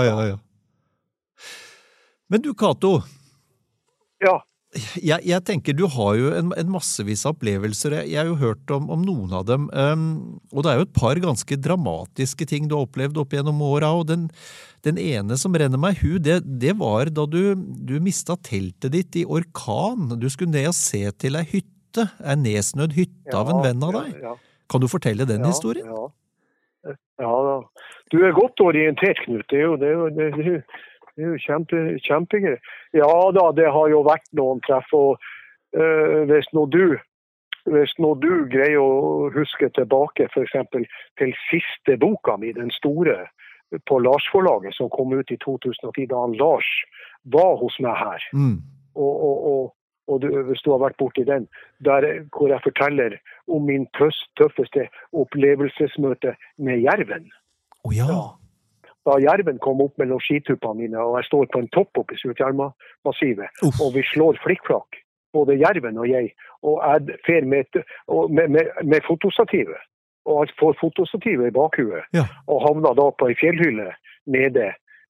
Men du, Kato. Ja. Jeg tenker, du har jo en massevis av opplevelser. Jeg har jo hørt om noen av dem, og det jo et par ganske dramatiske ting du har opplevd opp gjennom åra, og den ene som renner meg I hu, det var da du mistet teltet ditt I orkan. Du skulle ned og se til ei hytte, en nedsnødd hytte av en venn av deg. Ja. Kan du fortelle den historien? Ja da. Du godt orientert, Knut. Det er jo kjempegøy. Ja da, det har jo vært noen treff, og hvis nå du greier å huske tilbake for eksempel til siste boka mi, den store på Lars-forlaget som kom ut I 2010, da han Lars var hos meg her. Mm. Og hvis du har vært borti den, der hvor jeg forteller om min tøffeste opplevelsesmøte med jerven. Ja. Da jerven kom opp mellom skituppene mine, og jeg står på en topp oppe I Sulitjelma-massivet, og vi slår flikkflakk, både jerven og jeg jeg fer med fotostativet, og jeg får fotostativet I bakhuet, og havner da på en fjellhylle nede.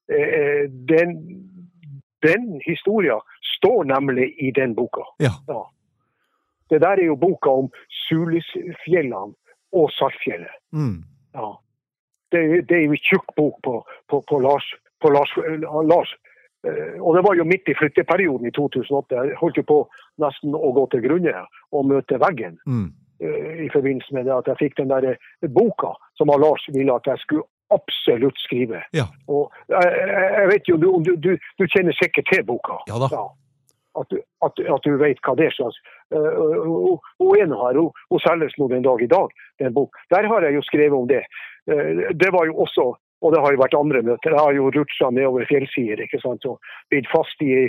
Den historien står nemlig I den boka. Ja. Det der jo boka om Sulisfjellene og Saltfjellet. Mm. Ja. Det jo en tjukk bok på Lars. Og det var jo midt I flytteperioden I 2008. Jeg holdt jo på nesten å gå til grunne og møte veggen. I forbindelse med det at jeg fikk den der boka som Lars ville at jeg skulle absolutt skrive. Ja. Og jeg vet jo, du kjenner sikkert til boka. Ja da. Ja. At du vet hva det slags. Og en her, og selges nå den dag I dag, den bok. Der har jeg jo skrevet om det. Det var jo også, og det har jo vært andre møter, jeg har jo rutsjet nedover fjellsider, ikke sant, og blitt fast I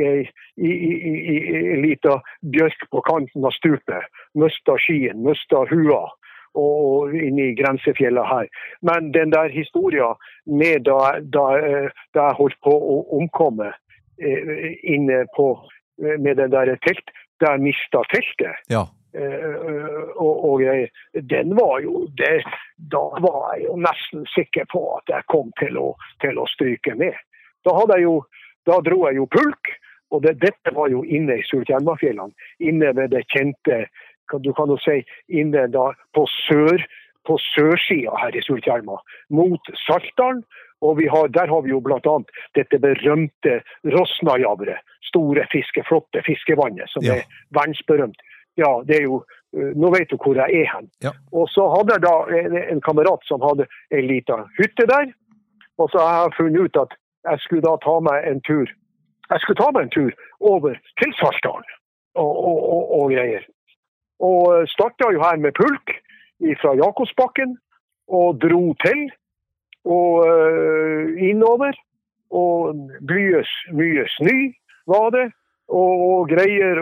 lite bjørk på kanten av stupet, møsta skien, møsta hua, og inn I grensefjellet her. Men den der historien med da jeg holdt på å omkomme inne på med den der telt, der mistet teltet. Ja. Og den var jo det, da var jeg jo nesten sikker på at jeg kom til å stryke med. Da hadde jeg jo da dro jeg jo pulk, og dette var jo inne i Sulitjelmafjellene, inne ved det kjente, du kan jo si, inne da på sørsida her i Sulitjelma, mot Saltdalen, og der har vi jo blant annet dette berømte Rosnajavre, store flotte fiskevannet, som verdensberømt. Ja, det jo, nå vet du hvor jeg hen. Ja. Og så hadde jeg da en kamerat som hadde en liten hytte der, og så har jeg funnet ut at jeg skulle da ta meg en tur. Jeg skulle ta meg en tur over til Saltdalen og greier. Og startet jo her med pulk fra Jakobsbakken og dro til og innover, og mye snø var det, og greier,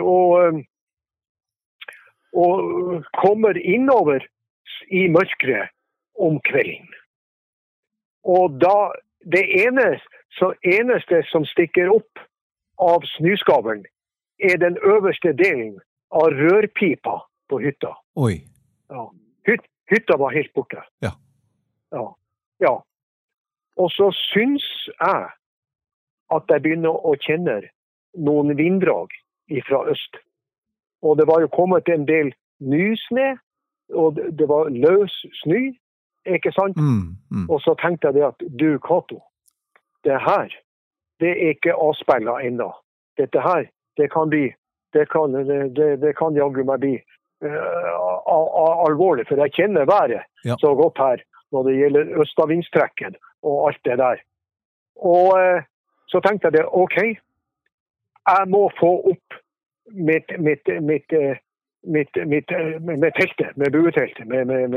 og kommer innover i mørket om kvelden. Og da, det eneste som stikker opp av snøskavlen den øverste delen av rørpipa på hytta. Oi. Ja. Hytta var helt borte. Ja. Ja. Og så syns jeg at jeg begynner å kjenne noen vinddrag fra øst. Og det var jo kommet en del nysnø, og det var løs snø, ikke sant? Og så tenkte jeg det at, du Kato, det her, det ikke avspeilet enda. Dette her, det kan jaggu meg bli alvorlig, for jeg kjenner været så godt her, når det gjelder østavindstrekken og alt det der. Og så tenkte jeg det, ok, jeg må få opp mitt teltet, med bueteltet,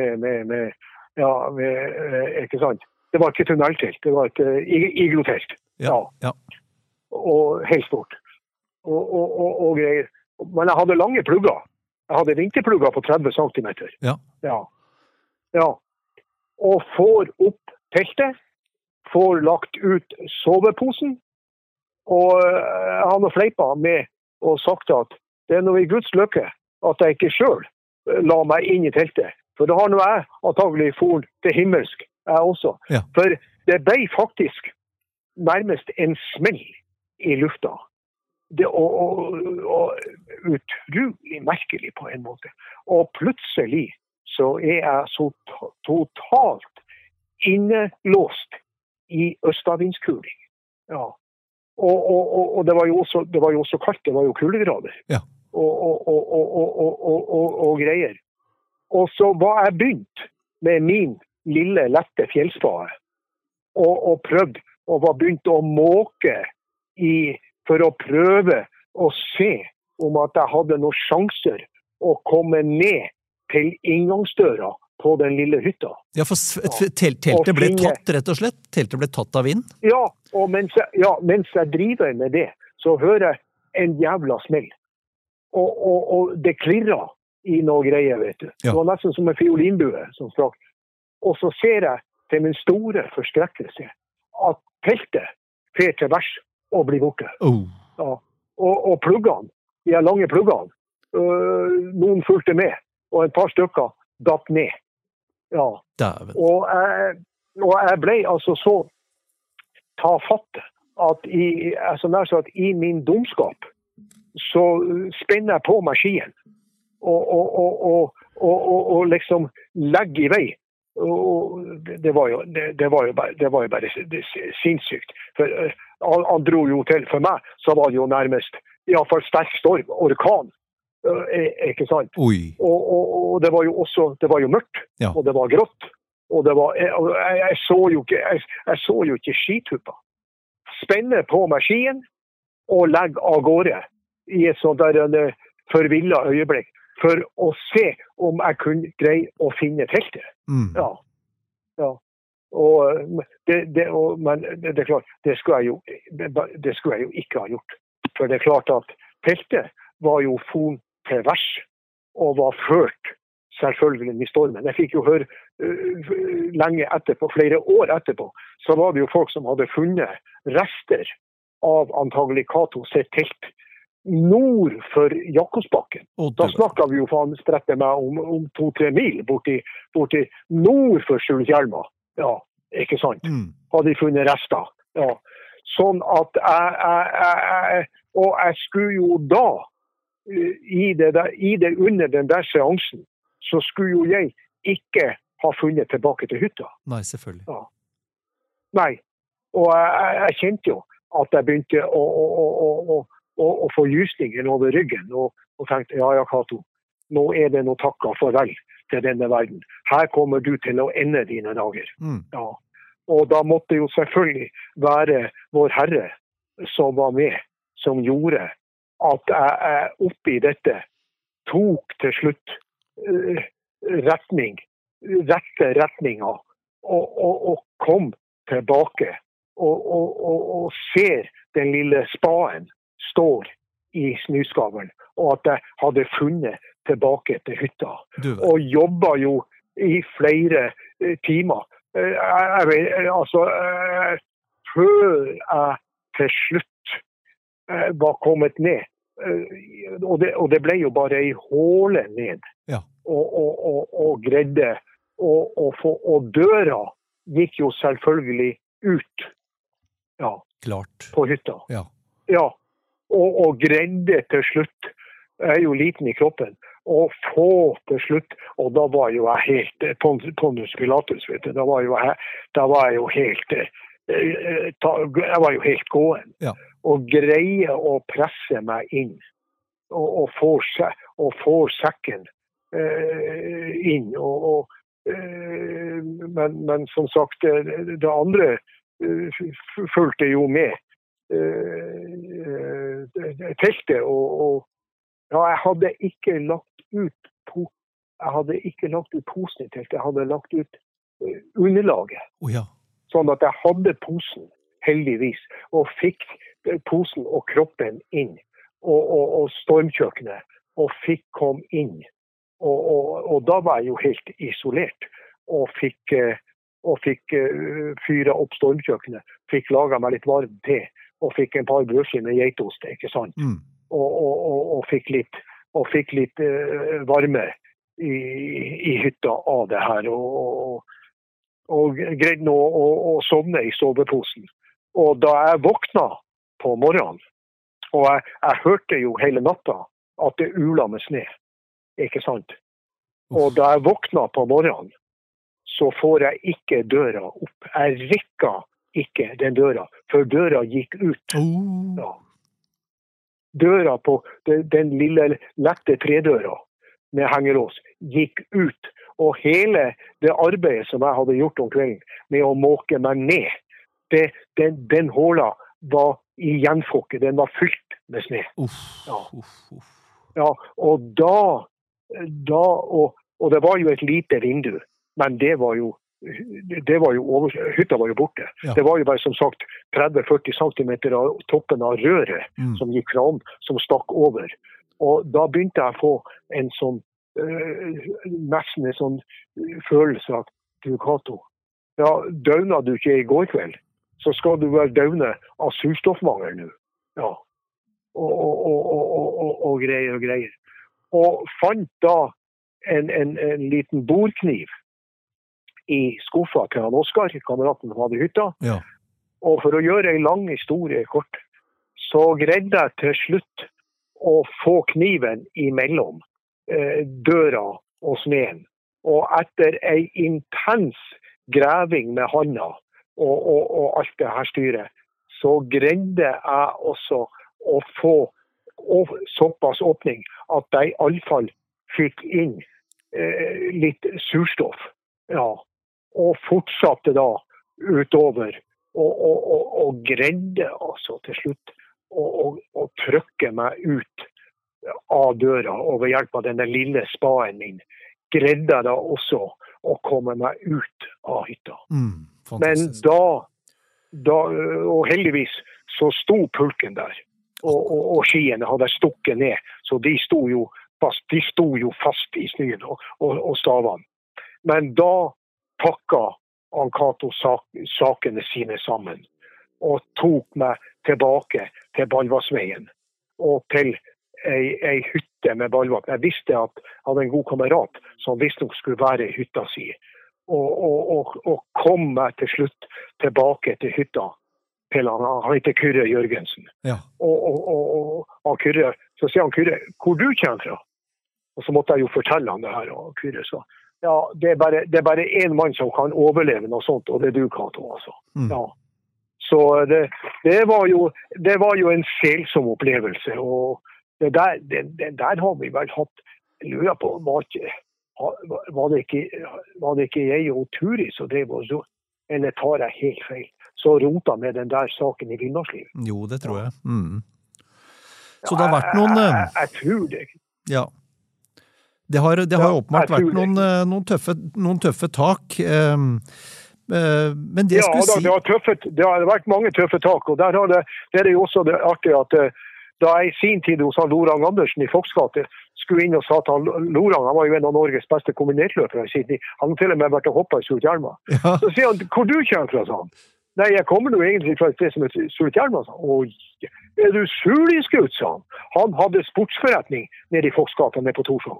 ikke sant? Det var ikke tunneltelt, det var et iglotelt. Ja. Og helt stort. Og greier. Men jeg hadde lange plugger. Jeg hadde vinterplugger på 30 centimeter. Ja. Og får opp teltet, får lagt ut soveposen, og jeg har nå fleipa med og sagt at det noe i Guds lykke at jeg ikke selv la meg inn i teltet. For da har nå jeg antagelig for til himmelsk, jeg også. Ja. For det ble faktisk nærmest en smell i lufta. Det og utrolig merkelig på en måte. Og plutselig så jeg så totalt innelåst i østavindskuling. Ja. Og det var jo også kaldt, det var jo kuldegrader. Ja. Og greier. Og så var jeg begynt med min lille lette fjellspade og prøvd, og var begynt å måke for å prøve å se om at jeg hadde noen sjanser å komme ned til inngangsdøra på den lille hytta. Ja, for teltet ble tatt, rett og slett? Teltet ble tatt av vind? Ja, og mens jeg driver med det, så hører jeg en jævla smell. Og det klirrer i noe greier, vet du. Ja. Det var nesten som en fiolinbue som sprakk. Og så ser jeg til min store forskrekkelse at teltet fer til værs og blir borte. Ja. Og pluggene, de lange pluggene, noen fulgte med, og et par stykker datt ned. Ja. Og jeg ble altså så tafatt at i min dumskap så spenner jeg på meg skien og liksom legger i vei. Og det var jo bare sinnssykt. For han dro jo til, for meg så var det jo nærmest i hvert fall sterk storm, orkan. Ikke sant? Og det var jo også, det var jo mørkt, og det var grått, og jeg så jo ikke skituppa. Spenne på meg skien og legge av gårde i et sånt der forvillet øyeblikk for å se om jeg kunne greie å finne teltet. Ja. Men det er klart, det skulle jeg jo ikke ha gjort. For det er klart at teltet var jo fon til værs og var ført selvfølgelig i stormen. Jeg fikk jo høre lenge etterpå, flere år etterpå, så var det jo folk som hadde funnet rester av antagelig Kato sitt telt nord for Jakobsbakken. Da snakket vi jo faen sprette meg om 2-3 mil borti nord for Sulitjelma. Ja, ikke sant? Hadde de funnet rester. Ja. Sånn at jeg skulle jo da, under den der seansen, så skulle jo jeg ikke ha funnet tilbake til hytta. Nei, selvfølgelig. Ja. Nei, og jeg kjente jo at jeg begynte å få lysninger over ryggen, og tenkte, ja, Cato, nå det noe takket farvel til denne verden. Her kommer du til å ende dine dager. Ja. Og da måtte jo selvfølgelig være vår Herre som var med, som gjorde at jeg oppi dette tok til slutt rette retninger og kom tilbake og ser den lille spaden står i snøskavlen, og at jeg hadde funnet tilbake til hytta. Og jobbet jo i flere timer. Før jeg til slutt var kommet ned, og det ble jo bare en håle ned, og greide, og døra gikk jo selvfølgelig ut, klart. På hytta. Ja. Og greide til slutt, jeg jo liten i kroppen, og få til slutt, og da var jo jeg helt Pontius Pilatus, vet du, da var jeg jo helt gåen, og greie å presse meg inn, og få sekken inn, men som sagt, det andre fulgte jo med teltet, og jeg hadde ikke lagt ut posen i teltet, jeg hadde lagt ut underlaget. Sånn at jeg hadde posen, heldigvis, og fikk posen og kroppen inn, og stormkjøkkenet, og fikk kom inn. Og da var jeg jo helt isolert, og fikk fyret opp stormkjøkkenet, fikk laget meg litt varm te, og fikk en par brødskiver med geitost, ikke sant? Og fikk litt varme i hytta av det her, og greide nå å sovne i soveposen. Og da jeg våkna på morgenen, og jeg hørte jo hele natta at det ula med sne, ikke sant? Og da jeg våkna på morgenen, så får jeg ikke døra opp. Jeg rikka ikke den døra, for døra gikk ut. Ja. Døra på den lille lette tredøra med hengelås gikk ut, og hele det arbeidet som jeg hadde gjort om kvelden med å måke meg ned, den håla var igjenfokket, den var fylt med sne. Ja, og og det var jo et lite vindu, men det var jo hytta var jo borte. Det var jo bare som sagt 30-40 centimeter av toppen av røret som gikk fram, som stakk over. Og da begynte jeg å få en sånn, nesten en sånn følelse at du, Cato, døgna du ikke i går kveld, så skal du vel døgne av surstoffmangel nå. Ja. Og greier. Og fant da en liten bordkniv i skuffa til han Oskar, kameraten som hadde hytta. Ja. Og for å gjøre en lang historie kort, så greide jeg til slutt å få kniven imellom døra og sneen. Og etter en intens greving med handa og alt det her styret, så greide jeg også å få såpass åpning at jeg i alle fall fikk inn litt surstoff. Ja. Og fortsatte da utover og greide altså til slutt å trykke meg ut av døra, og ved hjelp av denne lille spaden min greide jeg da også å komme meg ut av hytta. Men da og heldigvis så sto pulken der, og skiene hadde stukket ned, så de sto jo fast i snøen og stavene. Men da pakka Cato sakene sine sammen, og tok meg tilbake til Balvarsveien, og til ei hytte med Balvak. Jeg visste at jeg hadde en god kamerat som visste nok skulle være i hytta si, og kom meg til slutt tilbake til hytta. til han heter Kyrre Jørgensen. Ja. Og han Kyrre, så sier han Kyrre, hvor du kommer fra? Og så måtte jeg jo fortelle han det her, og Kyrre sa, ja, det er bare en mann som kan overleve noe sånt, og det er du, Kato, altså. Ja. Så det var jo en selsom opplevelse, og det der har vi vel hatt, jeg lurer på, var det ikke jeg og Turi som drev oss, eller tar jeg helt feil, så rota med den der saken i Villmarksliv. Jo, det tror jeg. Så det har vært noen... Jeg tror det. Ja. Det har åpenbart vært noen tøffe tak, men det skulle si... Det har vært mange tøffe tak, og der er det jo også det artige at da jeg i sin tid hos Lorang Andersen i Foksgate skulle inn og sa til Lorang, han var jo en av Norges beste kombinertløpere i sin tid, han har til og med vært og hoppet i Surtjelma. Ja. Så sier han, hvor du kommer fra, sa han? Nei, jeg kommer jo egentlig fra et sted som heter Surtjelma, sa han. Oi, er du suliskutt, sa han. Han hadde sportsforretning nede i Foksgata, nede på Torshavn.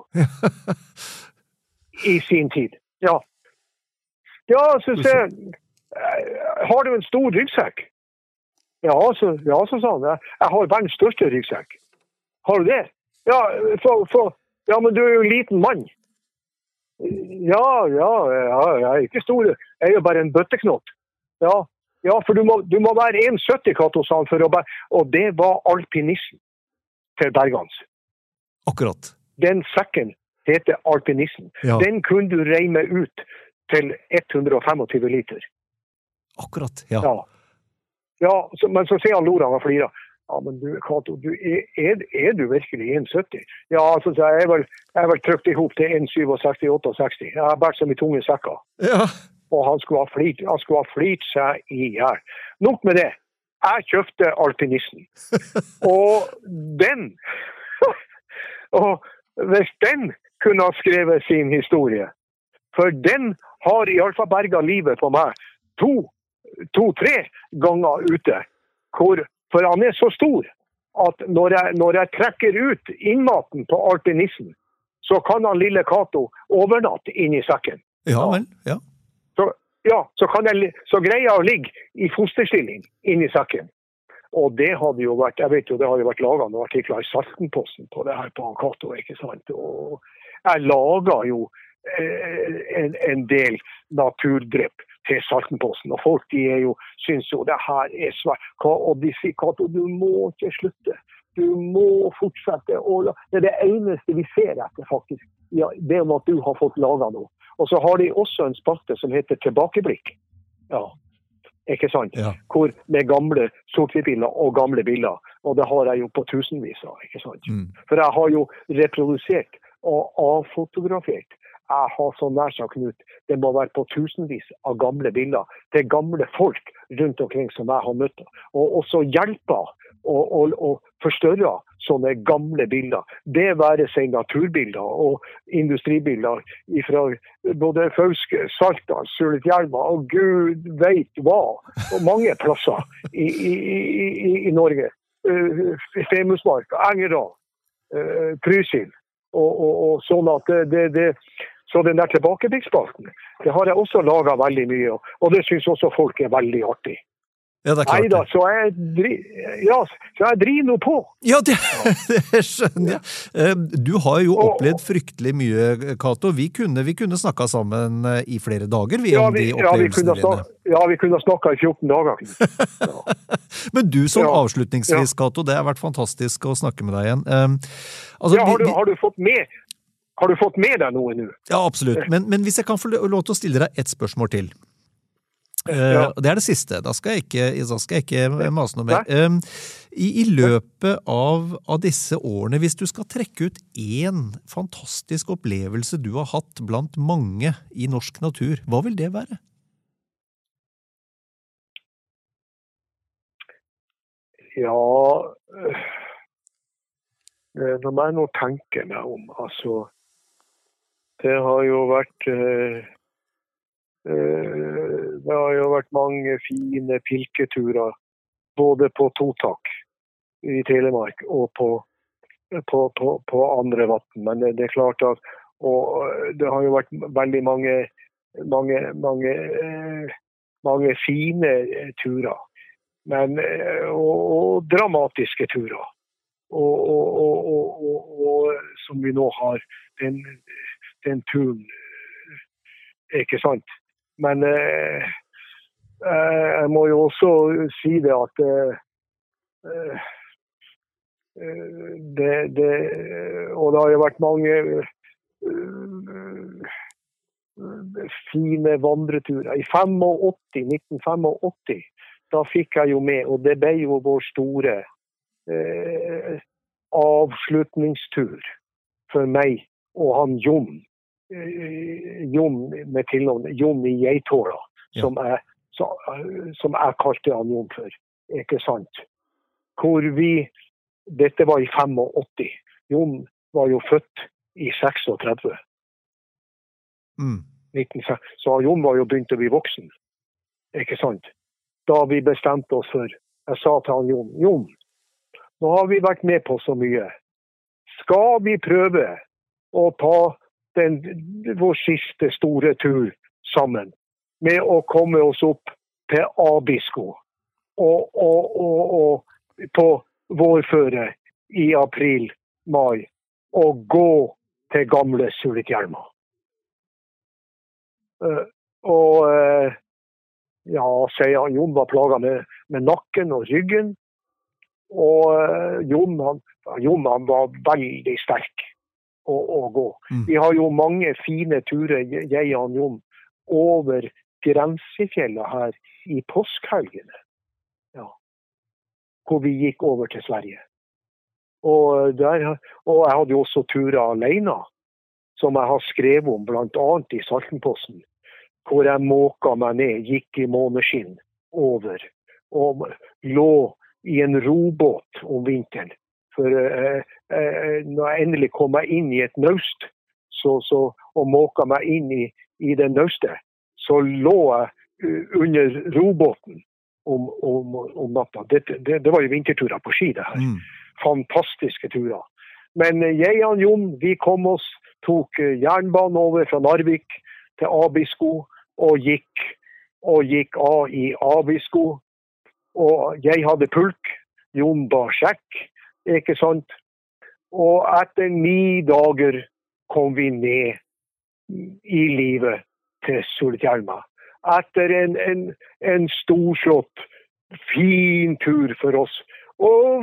I sin tid, ja. Ja, så sier jeg, har du en stor ryggsekk? Ja, så sa han, jeg har verdens største ryggsekk. Har du det? Ja, ja, men du er jo en liten mann. Ja, jeg er ikke stor. Jeg er jo bare en bøtteknott. Ja, for du må være 1,70, Kato, sa han, og det var alpinisten til Bergans. Akkurat. Den sekken heter alpinisten. Ja. Den kunne du reime ut til 125 liter. Akkurat, ja. Ja, men så sier han Lorang og flirer. Ja, men du, Kato, er du virkelig 1,70? Ja, så sier jeg er vel trykt ihop til 1,67-68. Jeg har vært som i tunge sekker. Ja. Og han skulle ha flirt seg i hjel. Nok med det. Jeg kjøpte alpinisten. Og hvis den kunne ha skrevet sin historie, for den har i alle fall berget livet på meg 2-3 ganger ute, for han er så stor at når jeg trekker ut innmaten på alpinisten, så kan han lille Kato overnatte inn i sekken. Ja vel, ja. Så greier jeg å ligge i fosterstilling inn i sekken. Og det hadde jo vært, jeg vet jo, det har jo vært laget noen artikler i Saltenposten på det her på Kato, ikke sant? Og jeg laget jo en del naturdrepp til Saltenposten, og folk synes jo det her er svært, og de sier, Kato, du må ikke slutte, du må fortsette, og det er det eneste vi ser etter faktisk, ja, det om at du har fått laget noe. Og så har de også en spalte som heter Tilbakeblikk, ja, ikke sant? Ja. Hvor med gamle sort-hvitt-bilder og gamle bilder, og det har jeg jo på tusenvis av, ikke sant? For jeg har jo reprodusert og avfotografert. Jeg har så nær sagt Knut, det må være på tusenvis av gamle bilder. Det er gamle folk rundt omkring som jeg har møtt. Og også hjelper og forstørrer sånne gamle bilder. Det være seg naturbilder og industribilder fra både Fauske, Saltdal, Sulitjelma og Gud vet hva. Og mange plasser i Norge. Femundsmark, Engerdal, Trysil. Og sånn at så den der tilbakeblikksspalten, det har jeg også laget veldig mye, og det synes også folk er veldig artig. Ja, det er klart. Neida, så jeg driver noe på. Ja, det skjønner jeg. Du har jo opplevd fryktelig mye, Kato. Vi kunne snakket sammen i flere dager, om de opplevelsene dine. Ja, vi kunne snakket i 14 dager. Ja. Men du som avslutningsvis, Kato, det har vært fantastisk å snakke med deg igjen. Har du fått med deg noe nå? Ja, absolutt. Men hvis jeg kan få lov til å stille deg et spørsmål til. Det er det siste. Da skal jeg ikke mase noe mer. I løpet av disse årene, hvis du skal trekke ut en fantastisk opplevelse du har hatt blant mange i norsk natur, hva vil det være? Ja, når man nå tenker meg om, altså, det har jo vært mange fine pilketurer, både på Totak i Telemark og på andre vatten. Men det er klart at det har jo vært veldig mange fine turer. Men, og dramatiske turer. Og som vi nå har, den turen, ikke sant? Men jeg må jo også si det at og det har jo vært mange fine vandreturer. I 1985, da fikk jeg jo med, og det ble jo vår store avslutningstur for meg og han Jon med tilnavn Jon I Geithåla, som jeg kalte han Jon for, ikke sant? Hvor dette var I 85. Jon var jo født I 36. Så Jon var jo begynt å bli voksen, ikke sant? Da vi bestemte oss for, jeg sa til han Jon, nå har vi vært med på så mye. Skal vi prøve å ta vår siste store tur sammen med å komme oss opp til Abisko og på vårføre I april, mai og gå til gamle Sulitjelma. Sier han, Jon var plaget med nakken og ryggen, og Jon han var veldig sterk å gå. Vi har jo mange fine turer, jeg og Jon, over grensefjellet her I påskehelgene, hvor vi gikk over til Sverige. Og jeg hadde jo også turer alene, som jeg har skrevet om, blant annet I Saltenposten, hvor jeg måka meg ned, gikk I måneskinn over, og lå I en robåt om vinteren. For når jeg endelig kom meg inn I et naust, og måka meg inn I det naustet, så lå jeg under robåten om natta. Det var jo vinterturer på ski, det her. Fantastiske turer. Men jeg og Jon, vi kom oss, tok jernbanen over fra Narvik til Abisko, og gikk av I Abisko. Og jeg hadde pulk, Jon bar sjekk, ikke sant? Og etter 9 dager kom vi ned I livet til Sulitjelma. Etter en storslått, fin tur for oss. Og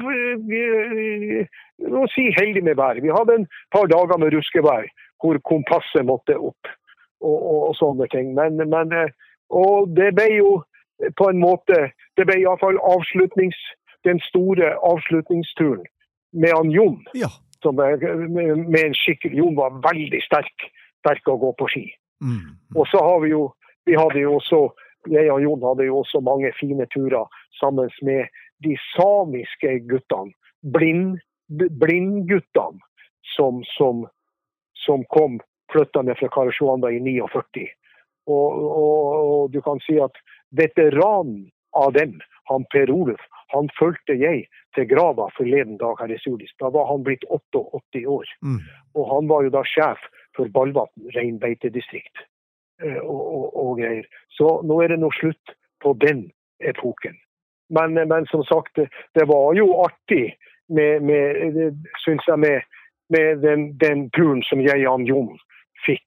må si heldig med vær. Vi hadde en par dager med ruskevær, hvor kompasset måtte opp, og sånne ting. Men og det ble jo på en måte, det ble I hvert fall den store avslutningsturen med han Jon, som med en skikkelig, Jon var veldig sterk å gå på ski. Og så har vi hadde jo også, jeg og Jon hadde jo også mange fine turer sammen med de samiske guttene, blindguttene, som kom flyttende fra Karasjoanda I 49. Og du kan si at veteranen av dem, han Per Olof, han fulgte jeg til grava forleden dag her I Sulis. Da var han blitt 88 år. Og han var jo da sjef for Ballvatn reinbeitedistrikt og greier. Så nå det noe slutt på den epoken. Men som sagt, det var jo artig synes jeg, med den turen som jeg og Jon fikk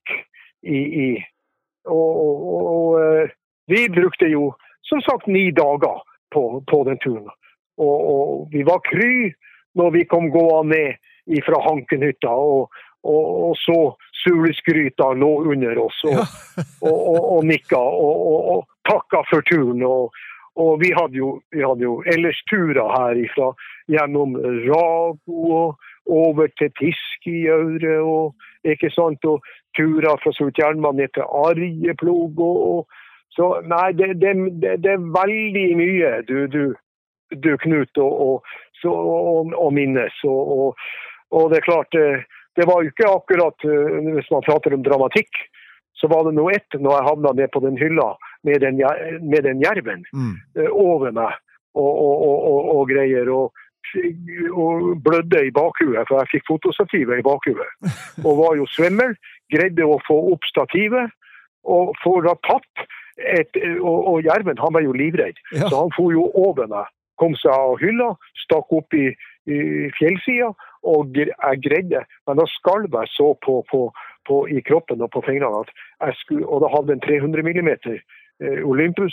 og vi brukte jo som sagt 9 dager på den turen. Og vi var kry når vi kom gående ned fra Hankenhytta og så Sulisgryta lå under oss og nikka og takka for turen. Og vi hadde jo ellers turer herifra gjennom Rago og over til Tiskiaure og ikke sant, og turer fra Sulitjelma ned til Arjeplog så nei, det veldig mye du Knut og minnes og det klart det var jo ikke akkurat hvis man prater om dramatikk så var det noe når jeg havnet ned på den hylla med den jerven over meg og greier og blødde I bakhuet, for jeg fikk fotostativet I bakhuet og var jo svimmel, greide å få opp stativet og få da tatt og Jerven, han var jo livredd. Ja. Så han får jo over meg, kom seg av hylla, stakk opp i fjellsida, og jeg greide, men da skalv jeg så i kroppen og på fingrene at jeg skulle, og da hadde en 300 millimeter Olympus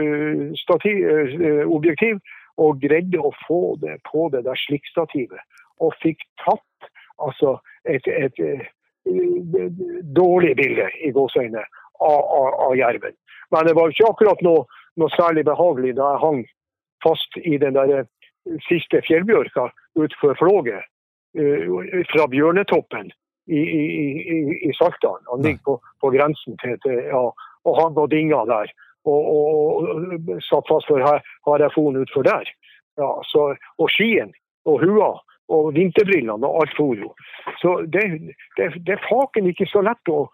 objektiv, og greide å få det på det der slikkstativet, og fikk tatt altså et dårlig bilde i gåsøyne av Jerven. Men det var ikke akkurat noe særlig behagelig da jeg hang fast i den der siste fjellbjørka utenfor Flåge, fra Bjørnetoppen i Saltdalen. Han ligger på grensen til og han var dinga der, og satt fast for har jeg foren utfor der. Ja, så, og skien, og hua, og vinterbrillene, og alt for jo. Så det faken ikke så lett å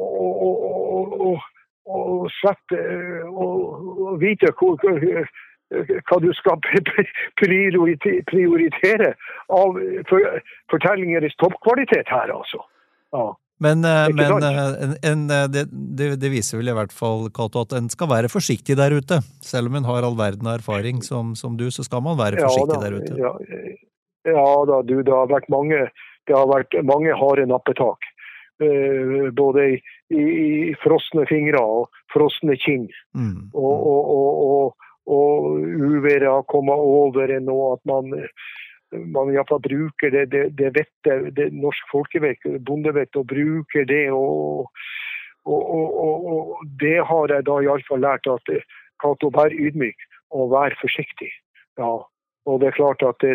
slett og vite hva du skal prioritere av fortellinger i toppkvalitet her, altså. Ja. Men det viser vel i hvert fall, Cato, at en skal være forsiktig der ute. Selv om en har all verden av erfaring som du, så skal man være forsiktig der ute. Ja da, det har vært mange harde nappetak. Både i frosne fingre og frosne kinn. Og uværet har kommet over nå at man i hvert fall bruker det vettet, det norsk folkevett, bondevett, og bruker det, og det har jeg da i hvert fall lært at Cato, vær ydmyk og vær forsiktig. Ja, og det klart at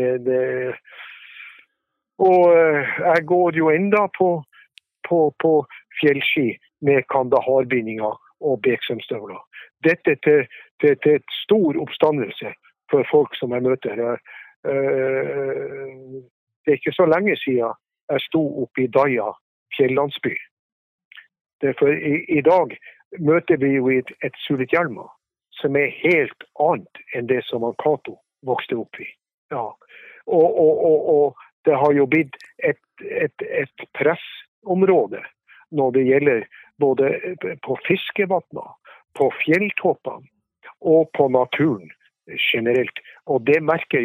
og jeg går jo enda på fjellski med kandaharbindinger og beksømstøvler. Dette til et stor oppstandelse for folk som jeg møter. Det ikke så lenge siden jeg sto oppe i Daja fjellandsby. For i dag møter vi jo et Sulitjelma som helt annet enn det som Cato vokste opp i. Ja. Og det har jo blitt et pressområde når det gjelder både på fiskevattene, på fjelltoppene og på naturen generelt. Og det merker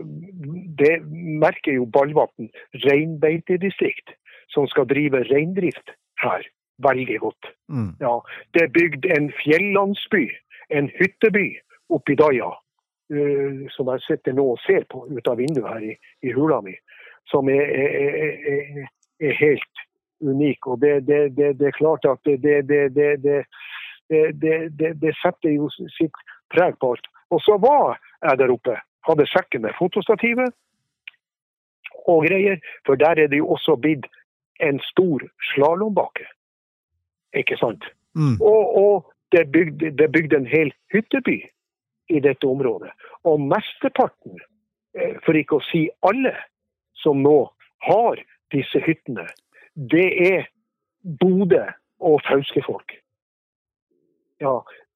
jo Ballvatn reinbeitedistrikt, som skal drive reindrift her, veldig godt. Ja, det bygd en fjellandsby, en hytteby oppe i Daja, som jeg sitter nå og ser på ut av vinduet her i hula mi, som er helt unik. Og det er klart at det setter jo sitt preg på alt. Og så var jeg der oppe, hadde sekken med fotostativet og greier, for der det jo også blitt en stor slalombakke. Ikke sant? Og det bygde en hel hytteby i dette området. Og mesteparten, for ikke å si alle, som nå har disse hyttene, det Bodø og Fauske-folk. Ja,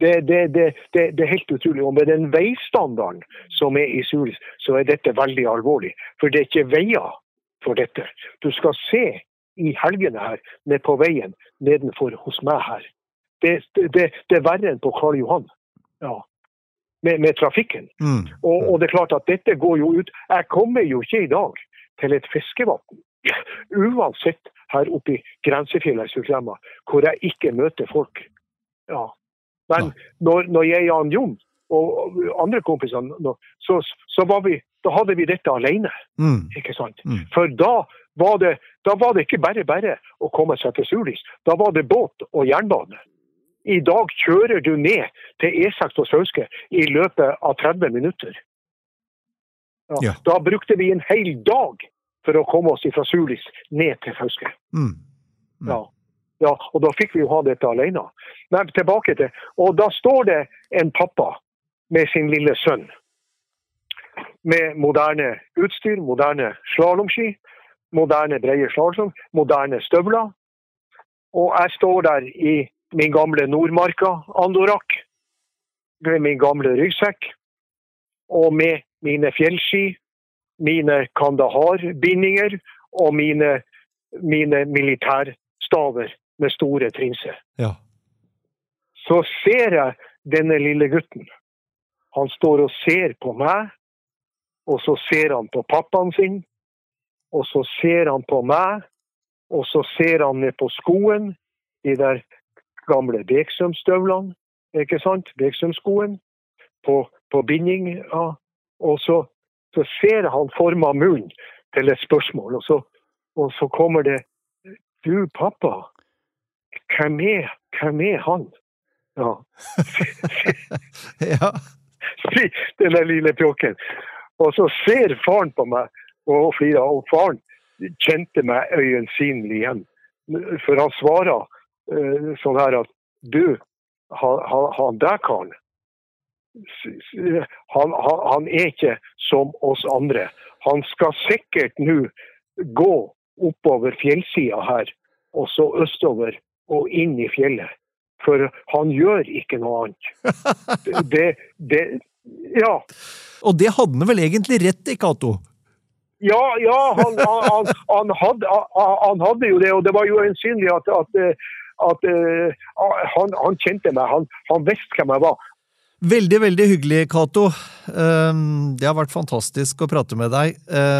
det helt utrolig. Og med den veistandarden som i Sulis, så dette veldig alvorlig. For det ikke veier for dette. Du skal se i helgene her, ned på veien, nedenfor hos meg her. Det verre enn på Karl Johan. Ja. Med trafikken. Og det klart at dette går jo ut. Jeg kommer jo ikke i dag til et fiskevatten. Uansett her oppe i grensefjellet i Sulitjelma, hvor jeg ikke møter folk. Ja. Men når jeg og Jon og andre kompiser, så da hadde vi dette alene. Ikke sant? For da var det ikke bare å komme seg til Sulis. Da var det båt og jernbane. I dag kjører du ned til E6 og Fauske i løpet av 30 minutter. Ja. Da brukte vi en hel dag for å komme oss fra Sulis ned til Fauske. Ja, og da fikk vi jo ha dette alene. Men tilbake til, og da står det en pappa med sin lille sønn, med moderne utstyr, moderne slalomski, moderne breie slalom, moderne støvler, og jeg står der i min gamle Nordmarka Andorak, med min gamle ryggsekk, og med mine fjellski, mine kandaharbindinger, og mine militærstaver med store trinser. Ja. så ser jeg denne lille gutten. Han står og ser på meg, og så ser han på pappaen sin, og så ser han på meg, og så ser han ned på skoen, de der gamle Beksømstøvlene, ikke sant? Beksømskoen, på binding, ja. Og så ser han formet munnen til et spørsmål, og så kommer det, du pappa, hvem er han? Ja. Ja. Den der lille pjokken. Og så ser faren på meg og flirer, og faren kjente meg øyensynlig igjen. For han svarer sånn her at du, han der karen, han er ikke som oss andre. Han skal sikkert nå gå oppover fjellsida her, og så østover og inn i fjellet. For han gjør ikke noe annet. Ja. Og det hadde han vel egentlig rett i, Cato? Ja, han hadde jo det, og det var jo øyensynlig at han kjente meg, han visste hvem jeg var. Veldig, veldig hyggelig, Cato. Det har vært fantastisk å prate med deg.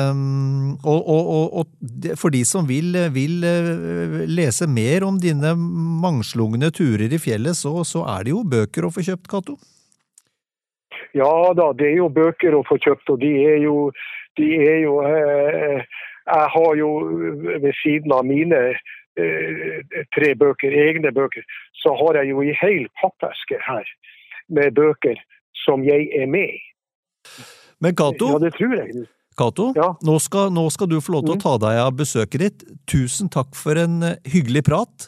Og for de som vil lese mer om dine mangslungne turer i fjellet, så er det jo bøker å få kjøpt, Cato. Ja da, det er jo bøker å få kjøpt, og de er jo jeg har jo ved siden av mine 3 bøker, egne bøker, så har jeg jo i hel pappeske her med bøker som jeg er med i. Men Cato, ja, det tror jeg. Cato, ja. Nå skal du få lov til å ta deg av besøket ditt. Tusen takk for en hyggelig prat.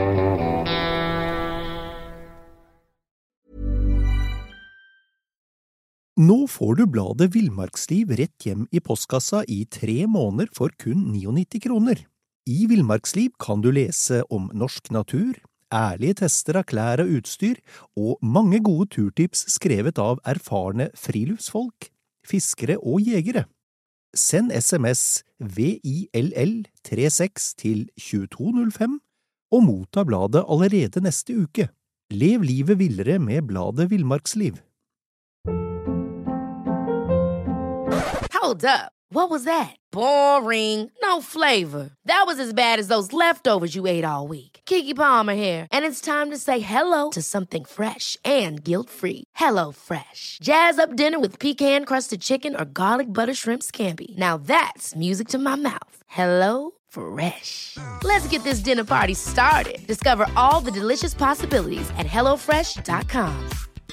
Nå får du bladet Villmarksliv rett hjem i postkassa i 3 måneder for kun 99 kroner. I Villmarksliv kan du lese om norsk natur, ærlige tester av klær og utstyr, og mange gode turtips skrevet av erfarne friluftsfolk, fiskere og jegere. Send SMS VILL36 til 2205 og motta bladet allerede neste uke. Lev livet villere med bladet Villmarksliv. Hold up. What was that? Boring. No flavor. That was as bad as those leftovers you ate all week. Keke Palmer here, and it's time to say hello to something fresh and guilt-free. Hello Fresh. Jazz up dinner with pecan-crusted chicken or garlic butter shrimp scampi. Now that's music to my mouth. Hello Fresh. Let's get this dinner party started. Discover all the delicious possibilities at HelloFresh.com.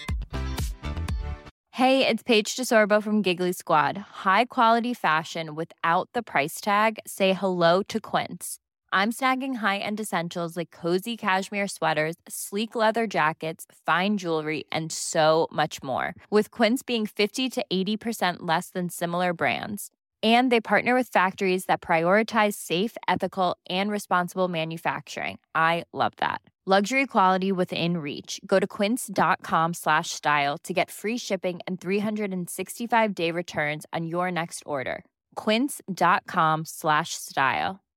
Hey, it's Paige DeSorbo from Giggly Squad. High quality fashion without the price tag. Say hello to Quince. I'm snagging high-end essentials like cozy cashmere sweaters, sleek leather jackets, fine jewelry, and so much more. With Quince being 50 to 80% less than similar brands. And they partner with factories that prioritize safe, ethical, and responsible manufacturing. I love that. Luxury quality within reach. Go to quince.com/style to get free shipping and 365-day returns on your next order. Quince.com/style.